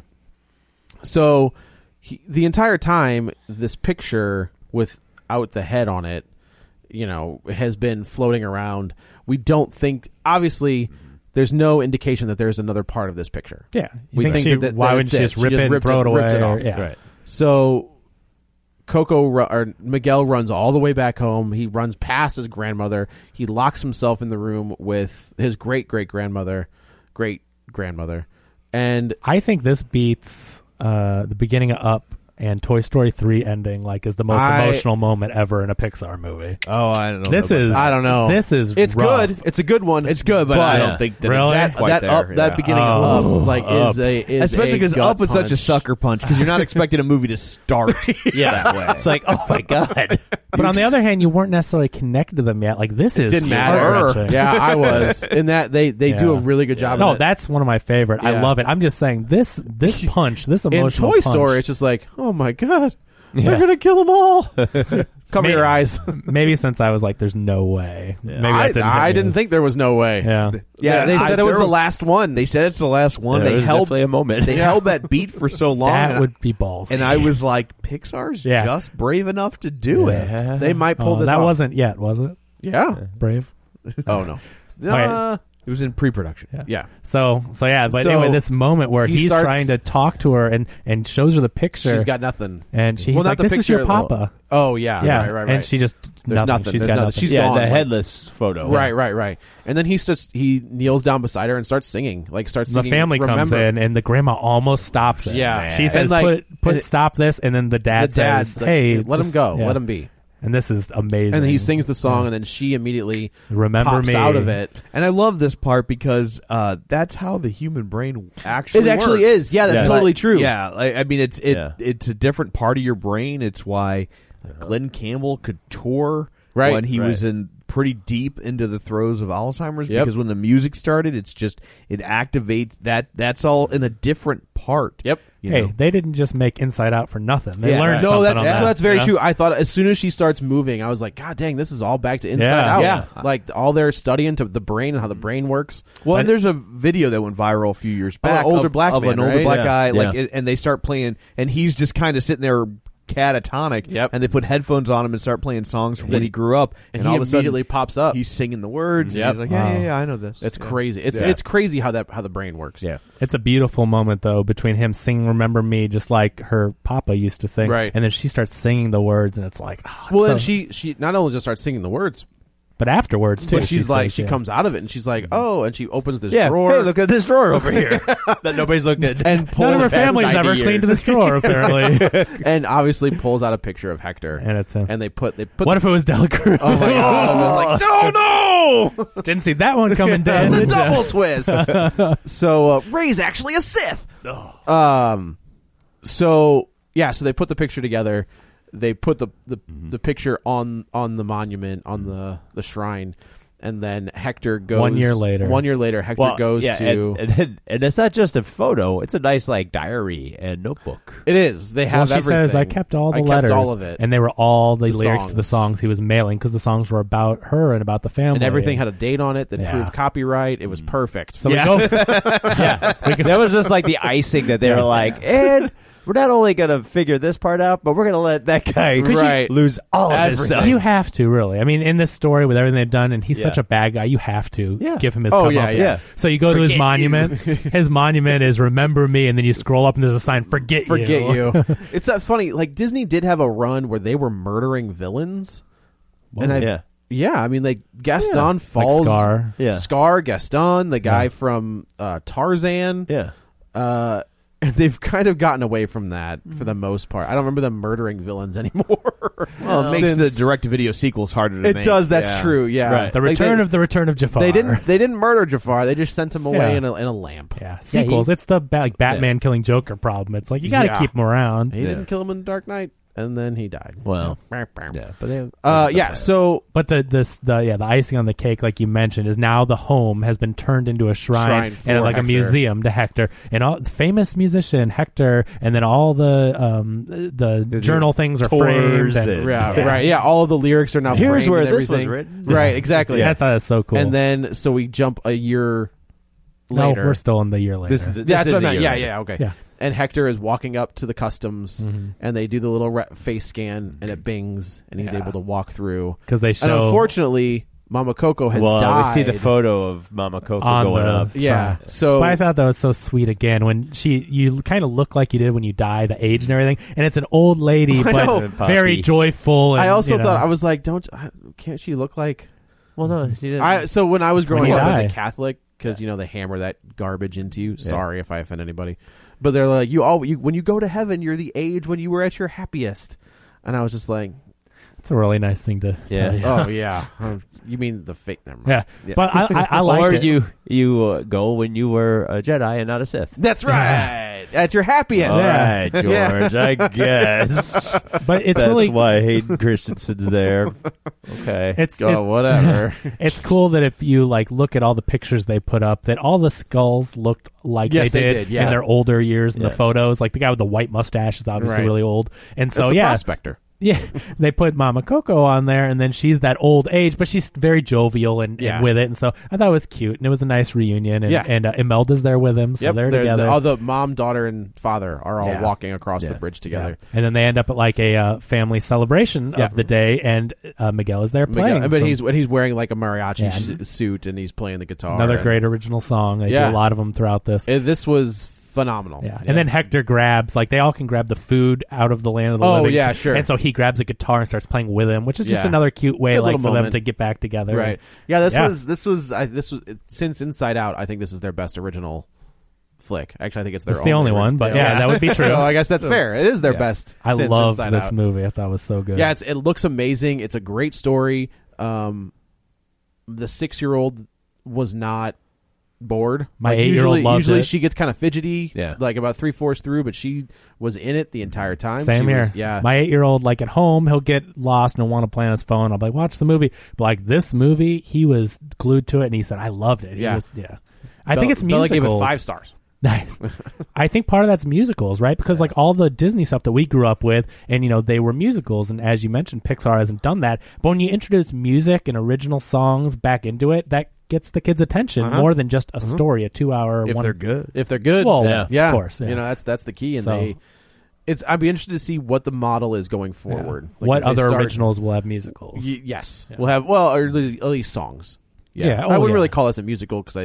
So, he, the entire time, this picture without the head on it, you know, has been floating around. We don't think, obviously, there's no indication that there's another part of this picture. Yeah. You we think think she- that, that why that's wouldn't she it. just rip it and ripped throw it ripped away, off. or- yeah. Right. So Coco ru- or Miguel runs all the way back home. He runs past his grandmother. He locks himself in the room with his great great grandmother, great grandmother, and I think this beats uh, the beginning of Up and Toy Story three ending like is the most I- emotional moment ever in a Pixar movie. Oh, I don't know. This about is that. I don't know. This is It's rough. good. It's a good one. It's good, but, I don't think that Really? it's that quite that there. up that yeah. beginning Oh, of up like is Up. a is Especially because because Up was such a sucker punch because you're not expecting a movie to start Yeah. that way. It's like, oh my god. But on the other hand, you weren't necessarily connected to them yet. Like this is didn't matter. heart-wrenching. Yeah, I was. In that they they do Yeah. a really good job. No, of it. that's one of my favorite. I Yeah. love it. I'm just saying this this punch, this in emotional Toy punch. Story. It's just like, oh my god, Yeah. they're gonna kill them all. Cover Maybe- your eyes. Maybe since I was like, "There's no way." Maybe I, that didn't I hit me. didn't think there was no way. Yeah, Yeah, they I- said it was there- the last one. They said it's the last one. Yeah, they there's held definitely a moment. They held that beat for so long. that and would be balls. I, and I was like, Pixar's Yeah. just brave enough to do Yeah. it. They might pull Oh, this that off. wasn't yet, was it? Yeah. Brave. Oh no. Okay. Uh, It was in pre-production. Yeah. yeah. So so yeah, but So, anyway, this moment where he he's starts- trying to talk to her and and shows her the picture. She's got nothing. and she's Well, not like, the "This is your picture- papa." Oh yeah. yeah, Right. Right. Right. and she just There's nothing. nothing. She's There's got nothing. nothing. She's yeah, gone. the Like- headless photo. Right, right, right. And then he starts. He kneels down beside her and starts singing. Like starts the singing. family comes Remember. in and the grandma almost stops it. Yeah. she And, says, like, "Put put and it- stop this," and then the dad The dad, says, like, "Hey, let just- him go. yeah. Let him be." And this is amazing. And then he sings the song, Yeah. and then she immediately Remember pops me. out of it. And I love this part because uh, that's how the human brain actually It actually works. is. Yeah, that's Yeah. totally Like, true. Yeah, like, I mean, it's it Yeah. it's a different part of your brain. It's why Glenn Campbell could tour Right, when he right. was in pretty deep into the throes of Alzheimer's Yep. because when the music started, it's just it activates that. That's all in a different part. Yep. You hey, know? they didn't just make Inside Out for nothing. They Yeah. learned No, something that's on so that. that's very you know? true. I thought as soon as she starts moving, I was like, God dang, this is all back to Inside Yeah. Out. Yeah. Like all their studying to the brain and how the brain works. Well, And- and there's a video that went viral a few years Oh, an back. older of, black of man, an older right? black Yeah. guy, like, Yeah. it, and they start playing, and he's just kind of sitting there catatonic. Yep. And they put headphones on him and start playing songs from when Then- he grew up, and and, he all of a sudden immediately pops up. he's singing the words. Yep. And he's like, yeah, Wow. yeah, yeah, I know this. It's Yeah. crazy. It's Yeah. it's crazy how that how the brain works. Yeah. It's a beautiful moment though between him singing "Remember Me" just like her papa used to sing, Right. and then she starts singing the words, and it's like, oh, it's Well, so- then she she not only just starts singing the words, but afterwards too, but she's like says, she yeah. comes out of it and she's like, oh, and she opens this Yeah. drawer. Hey, look at this drawer over here that nobody's looked at. And None pulls of her family's ninety ever years. cleaned this drawer, apparently. and obviously pulls out a picture of Hector, And it's him. and they put they put What if it was Del Cruz? oh my god, I was like, no, no. Didn't see that one coming, Dan. did ya? Double twist. So uh, Ray's actually a Sith. Um, so yeah, so they put the picture together. They put the the, Mm-hmm. the picture on on the monument on the the shrine, and then Hector goes One year later. One year later, Hector Well, goes yeah, to. and, and, and it's not just a photo; it's a nice like diary and notebook. it is. They Well, have she everything. says, "I kept all the I kept letters, all of it, and they were all the, The lyrics to the songs. songs he was mailing because the songs were about her and about the family, and everything had a date on it that Yeah. proved copyright. It was perfect. So Yeah. we go, yeah, we go, That was just like the icing that they were like, and we're not only gonna figure this part out, but we're gonna let that guy Right. lose all of his Everything. stuff. You have to really. I mean, in this story with everything they've done, and he's Yeah. such a bad guy, you have to Yeah. give him his. Oh, comeuppance. yeah, yeah. So you go to his Forget monument. His monument is "Remember Me," and then you scroll up and there's a sign "Forget, Forget you." you. It's that funny. Like Disney did have a run where they were murdering villains, and I yeah. yeah, I mean like Gaston Like falls, Scar. Yeah. Scar, Gaston, the guy Yeah. from uh, Tarzan. Yeah. Uh, and they've kind of gotten away from that for the most part. I don't remember them murdering villains anymore. Well, it makes Since- the direct-to-video sequels harder to It make. does. That's Yeah. true. Yeah, Right. The Like, return they, of the return of Jafar. They didn't. They didn't murder Jafar. They just sent him away Yeah. in a in a lamp. Yeah, sequels. it's the ba- like Batman killing Joker problem. It's like you got to Yeah. keep him around. He Yeah. didn't kill him in the Dark Knight, and then he died. Well, yeah. yeah, but they, Uh, yeah. So But the this the yeah the icing on the cake, like you mentioned, is now the home has been turned into a shrine, Shrine for and like Hector. a museum to Hector, and all the famous musician Hector, and then all the um the, the journal things are framed. tours And, and- yeah, Yeah. right. Yeah, all of the lyrics are now. Here's framed where and this was everything. written. Right. Exactly. Yeah, I thought that's so cool. And then so we jump a year no, later. we're still in the year later. This, this Yeah, that's is what I a meant. year Yeah, later. yeah, okay. Yeah. And Hector is walking up to the customs, Mhm. and they do the little re- face scan, and it bings, and he's Yeah. able to walk through. because they And show unfortunately, Mama Coco has Well, died. we see the photo of Mama Coco on going the up. Yeah. shrine. So But I thought that was so sweet again when she you kind of look like you did when you die, the age and everything, and it's an old lady I but know. very Puppy. joyful. And, I also you know, thought I was like, don't can't she look like? Well, no, she didn't. I so when I was when growing you up die. as a Catholic, because you know they hammer that garbage into you. Sorry if I offend anybody, But they're like, you all you, when you go to heaven, you're the age when you were at your happiest. And I was just like, it's a really nice thing to Yeah. tell you. oh yeah, um, you mean the fake? Never mind. Yeah. Yeah. But I, I, I liked or it. you you uh, go when you were a Jedi and not a Sith. That's right. At your happiest. All right, George. Yeah. I guess. But it's That's really why Hayden Christensen's there. Okay. It's Oh, it- whatever. It's cool that if you like look at all the pictures they put up, that all the skulls looked like Yes, they they did, did, yeah. in their older years in Yeah. the photos. Like the guy with the white mustache is obviously Right. really old, and That's so the yeah, prospector. yeah, they put Mama Coco on there, and then she's that old age, but she's very jovial and, Yeah. and with it, and so I thought it was cute, and it was a nice reunion, and, Yeah. and uh, Imelda's there with him, so Yep, they're, they're- together. the- all the mom, daughter, and father are all Yeah. walking across Yeah. the bridge together. Yeah. And then they end up at like a uh, family celebration Yeah. of the day, and uh, Miguel is there playing. Miguel, but some- he's and he's wearing like a mariachi Yeah, s- and- suit, and he's playing the guitar. another and- great original song. They Yeah. do a lot of them throughout this. Uh, This was phenomenal. Yeah. And then Hector grabs, like, they all can grab the food out of the land of the Oh, living. yeah, sure. And so he grabs a guitar and starts playing with him, which is just Yeah. another cute way, Good like, little for them moment. to get back together. Right. Yeah. This Yeah. was this was I, this was since Inside Out. I think this is their best original flick. Actually, I think it's their It's the only one, but yeah, that would be true. So I guess that's So- fair. It is their Yeah. best. I since loved Inside this Out. movie. I thought it was so good. Yeah, it's, it looks amazing. It's a great story. Um, the six-year-old was not bored. My Like, eight-year-old usually, loved usually it. she gets kind of fidgety. Yeah. like about three fourths through, but she was in it the entire time. Same She here. was- yeah, My eight-year-old, like, at home, he'll get lost and want to play on his phone. I'll be like, watch the movie. But, like, this movie, he was glued to it, and he said, I loved it. He Yeah. was, yeah. I Bella- think it's Bella musicals. gave it five stars. Nice. I think part of that's musicals, right? Because like all the Disney stuff that we grew up with, and you know, they were musicals, and as you mentioned, Pixar hasn't done that. But when you introduce music and original songs back into it, that gets the kids' attention Uh-huh. more than just a Uh-huh. story, a two-hour. If one, they're good, if they're good, Well, yeah, yeah, of course, yeah. You know, that's that's the key, and So- they. It's. I'd be interested to see what the model is going forward. Like, what if they other start- originals will have musicals? Y- yes, Yeah. we'll have well, or at least, at least songs. Yeah, Yeah, I oh, wouldn't yeah. really call this a musical because I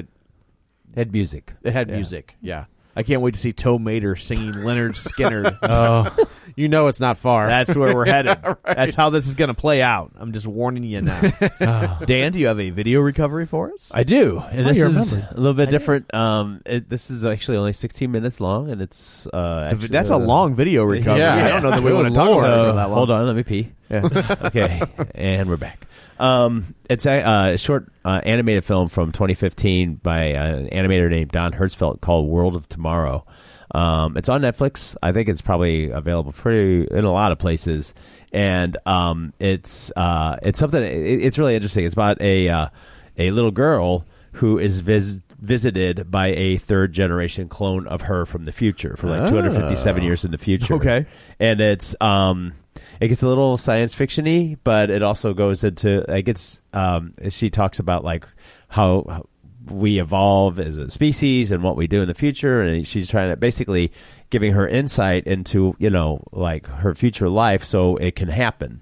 had music. It had Yeah. music. Yeah. I can't wait to see Toe Mater singing Leonard Skinner. Oh, you know it's not far. That's where we're headed. Yeah, right. That's how this is going to play out. I'm just warning you now. Oh. Dan, do you have a video recovery for us? I do, and Oh, this you is remembered. a little bit I different. Um, it, this is actually only sixteen minutes long, and it's uh, actually, That's a uh, long video recovery. Yeah. I don't know that we Good want to talk Lord. about it So, for that long. hold on, let me pee. Yeah. Okay, and we're back. Um, it's a, uh, a short uh, animated film from twenty fifteen by uh, an animator named Don Hertzfeldt called World of Tomorrow. Um, it's on Netflix. I think it's probably available pretty in a lot of places, and um, it's uh, it's something. It, it's really interesting. It's about a uh, a little girl who is vis- visited by a third generation clone of her from the future, from like Oh. two hundred fifty-seven years in the future. Okay. And it's um it gets a little science fiction-y, but it also goes into like it's um she talks about like how, how we evolve as a species and what we do in the future, and she's trying to basically giving her insight into, you know, like her future life so it can happen.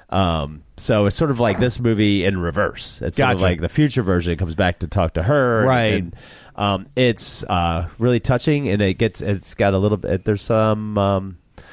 Um, so it's sort of like this movie in reverse. It's sort of Gotcha. like the future version comes back to talk to her, Right. And, um, it's uh, really touching, and it gets it's got a little bit. There's some, um,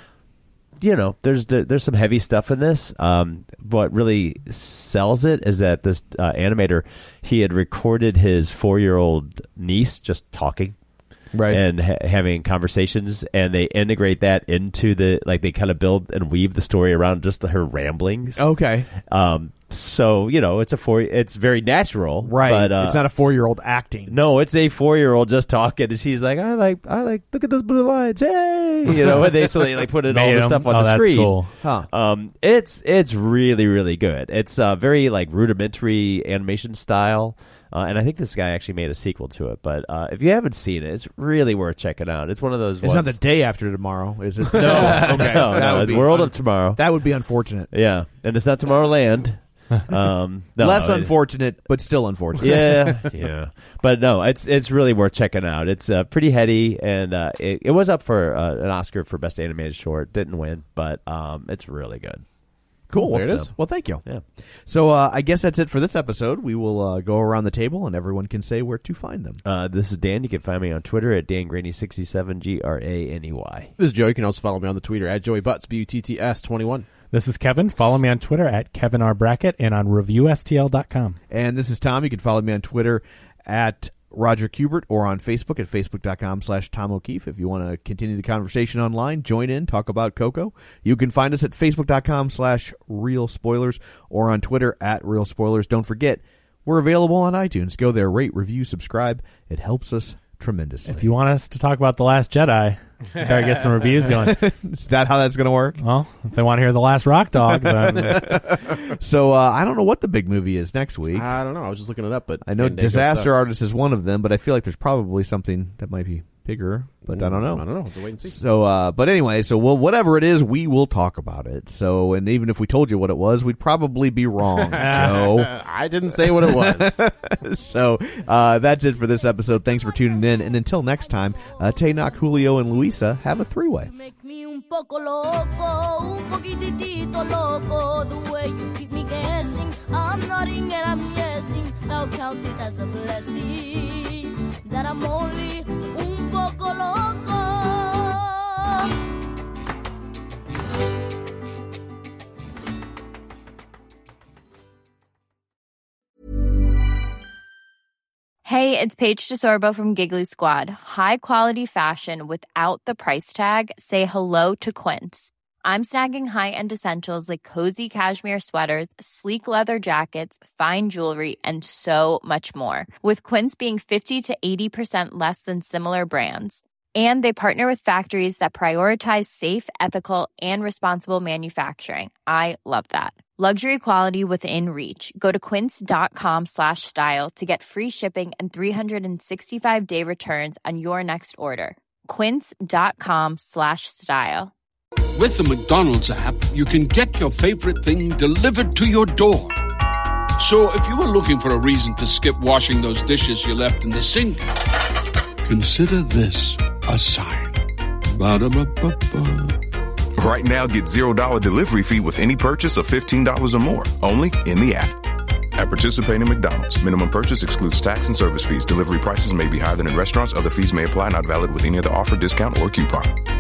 you know, there's there's some heavy stuff in this. Um, what really sells it is that this uh, animator, he had recorded his four year old niece just talking. Right. And ha- having conversations, and they integrate that into the, like, they kind of build and weave the story around just her ramblings. Okay. Um, so, you know, it's a four, it's very natural. Right. But, uh, it's not a four-year-old acting. no, it's a four-year-old just talking, and she's like, I like, I like, look at those blue lines, hey, you know, and they so they like put it all Made the 'em. stuff on Oh, the that's screen. cool. Huh. Um, it's it's really really good. It's uh, very like rudimentary animation style, uh, and I think this guy actually made a sequel to it. But uh, if you haven't seen it, it's really worth checking out. It's one of those. It's not the ones- day after tomorrow, is it? no, okay. no, That no, would it's be World un- of Tomorrow. That would be unfortunate. Yeah, and it's not Tomorrowland. Um, no, Less it- unfortunate, but still unfortunate. yeah, yeah, but no, it's it's really worth checking out. It's uh, pretty heady, and uh, it, it was up for uh, an Oscar for best animated short. Didn't win, but um, it's really good. Cool. Cool. There it is. So- Well, thank you. Yeah. So uh, I guess that's it for this episode. We will uh, go around the table, and everyone can say where to find them. Uh, this is Dan. You can find me on Twitter at Dan Graney sixty-seven, G R A N E Y. This is Joe. You can also follow me on the Twitter at Joey Butts, B U T T S twenty-one. This is Kevin. Follow me on Twitter at Kevin R. Brackett and on review S T L dot com. And this is Tom. You can follow me on Twitter at Roger Kubert, or on Facebook at facebook.com slash Tom O'Keefe. If you want to continue the conversation online, join in, talk about Coco. You can find us at facebook.com slash Real Spoilers or on Twitter at Real Spoilers. Don't forget, we're available on iTunes. Go there, rate, review, subscribe. It helps us tremendously. If you want us to talk about The Last Jedi, you better get some reviews going. Is that how that's going to work? Well, if they want to hear The Last Rock Dog, then... So uh, I don't know what the big movie is next week. I don't know. I was just looking it up, but I know Fandango Disaster sucks. Artist is one of them, but I feel like there's probably something that might be bigger, but I don't know. I don't know. Have to wait and see. So, uh, but anyway, so well, whatever it is, we will talk about it. So, and even if we told you what it was, we'd probably be wrong, Joe. I didn't say what it was. So, uh, that's it for this episode. Thanks for tuning in, and until next time, uh, Tenoch, Julio, and Luisa have a three-way. Make me un poco loco, un poquitito loco. The way you keep me guessing, I'm nodding and I'm yesing. I'll count it as a blessing that I'm only un poco loco. Hey, it's Paige DeSorbo from Giggly Squad. High quality fashion without the price tag. Say hello to Quince. I'm snagging high-end essentials like cozy cashmere sweaters, sleek leather jackets, fine jewelry, and so much more. With Quince being fifty to eighty percent less than similar brands. And they partner with factories that prioritize safe, ethical, and responsible manufacturing. I love that. Luxury quality within reach. Go to quince.com slash style to get free shipping and three sixty-five day returns on your next order. Quince.com slash style. With the McDonald's app, you can get your favorite thing delivered to your door. So if you were looking for a reason to skip washing those dishes you left in the sink, consider this a sign. Ba-da-ba-ba-ba. Right now, get zero dollar delivery fee with any purchase of fifteen dollars or more, only in the app. At participating McDonald's, minimum purchase excludes tax and service fees. Delivery prices may be higher than in restaurants. Other fees may apply, not valid with any other offer, discount, or coupon.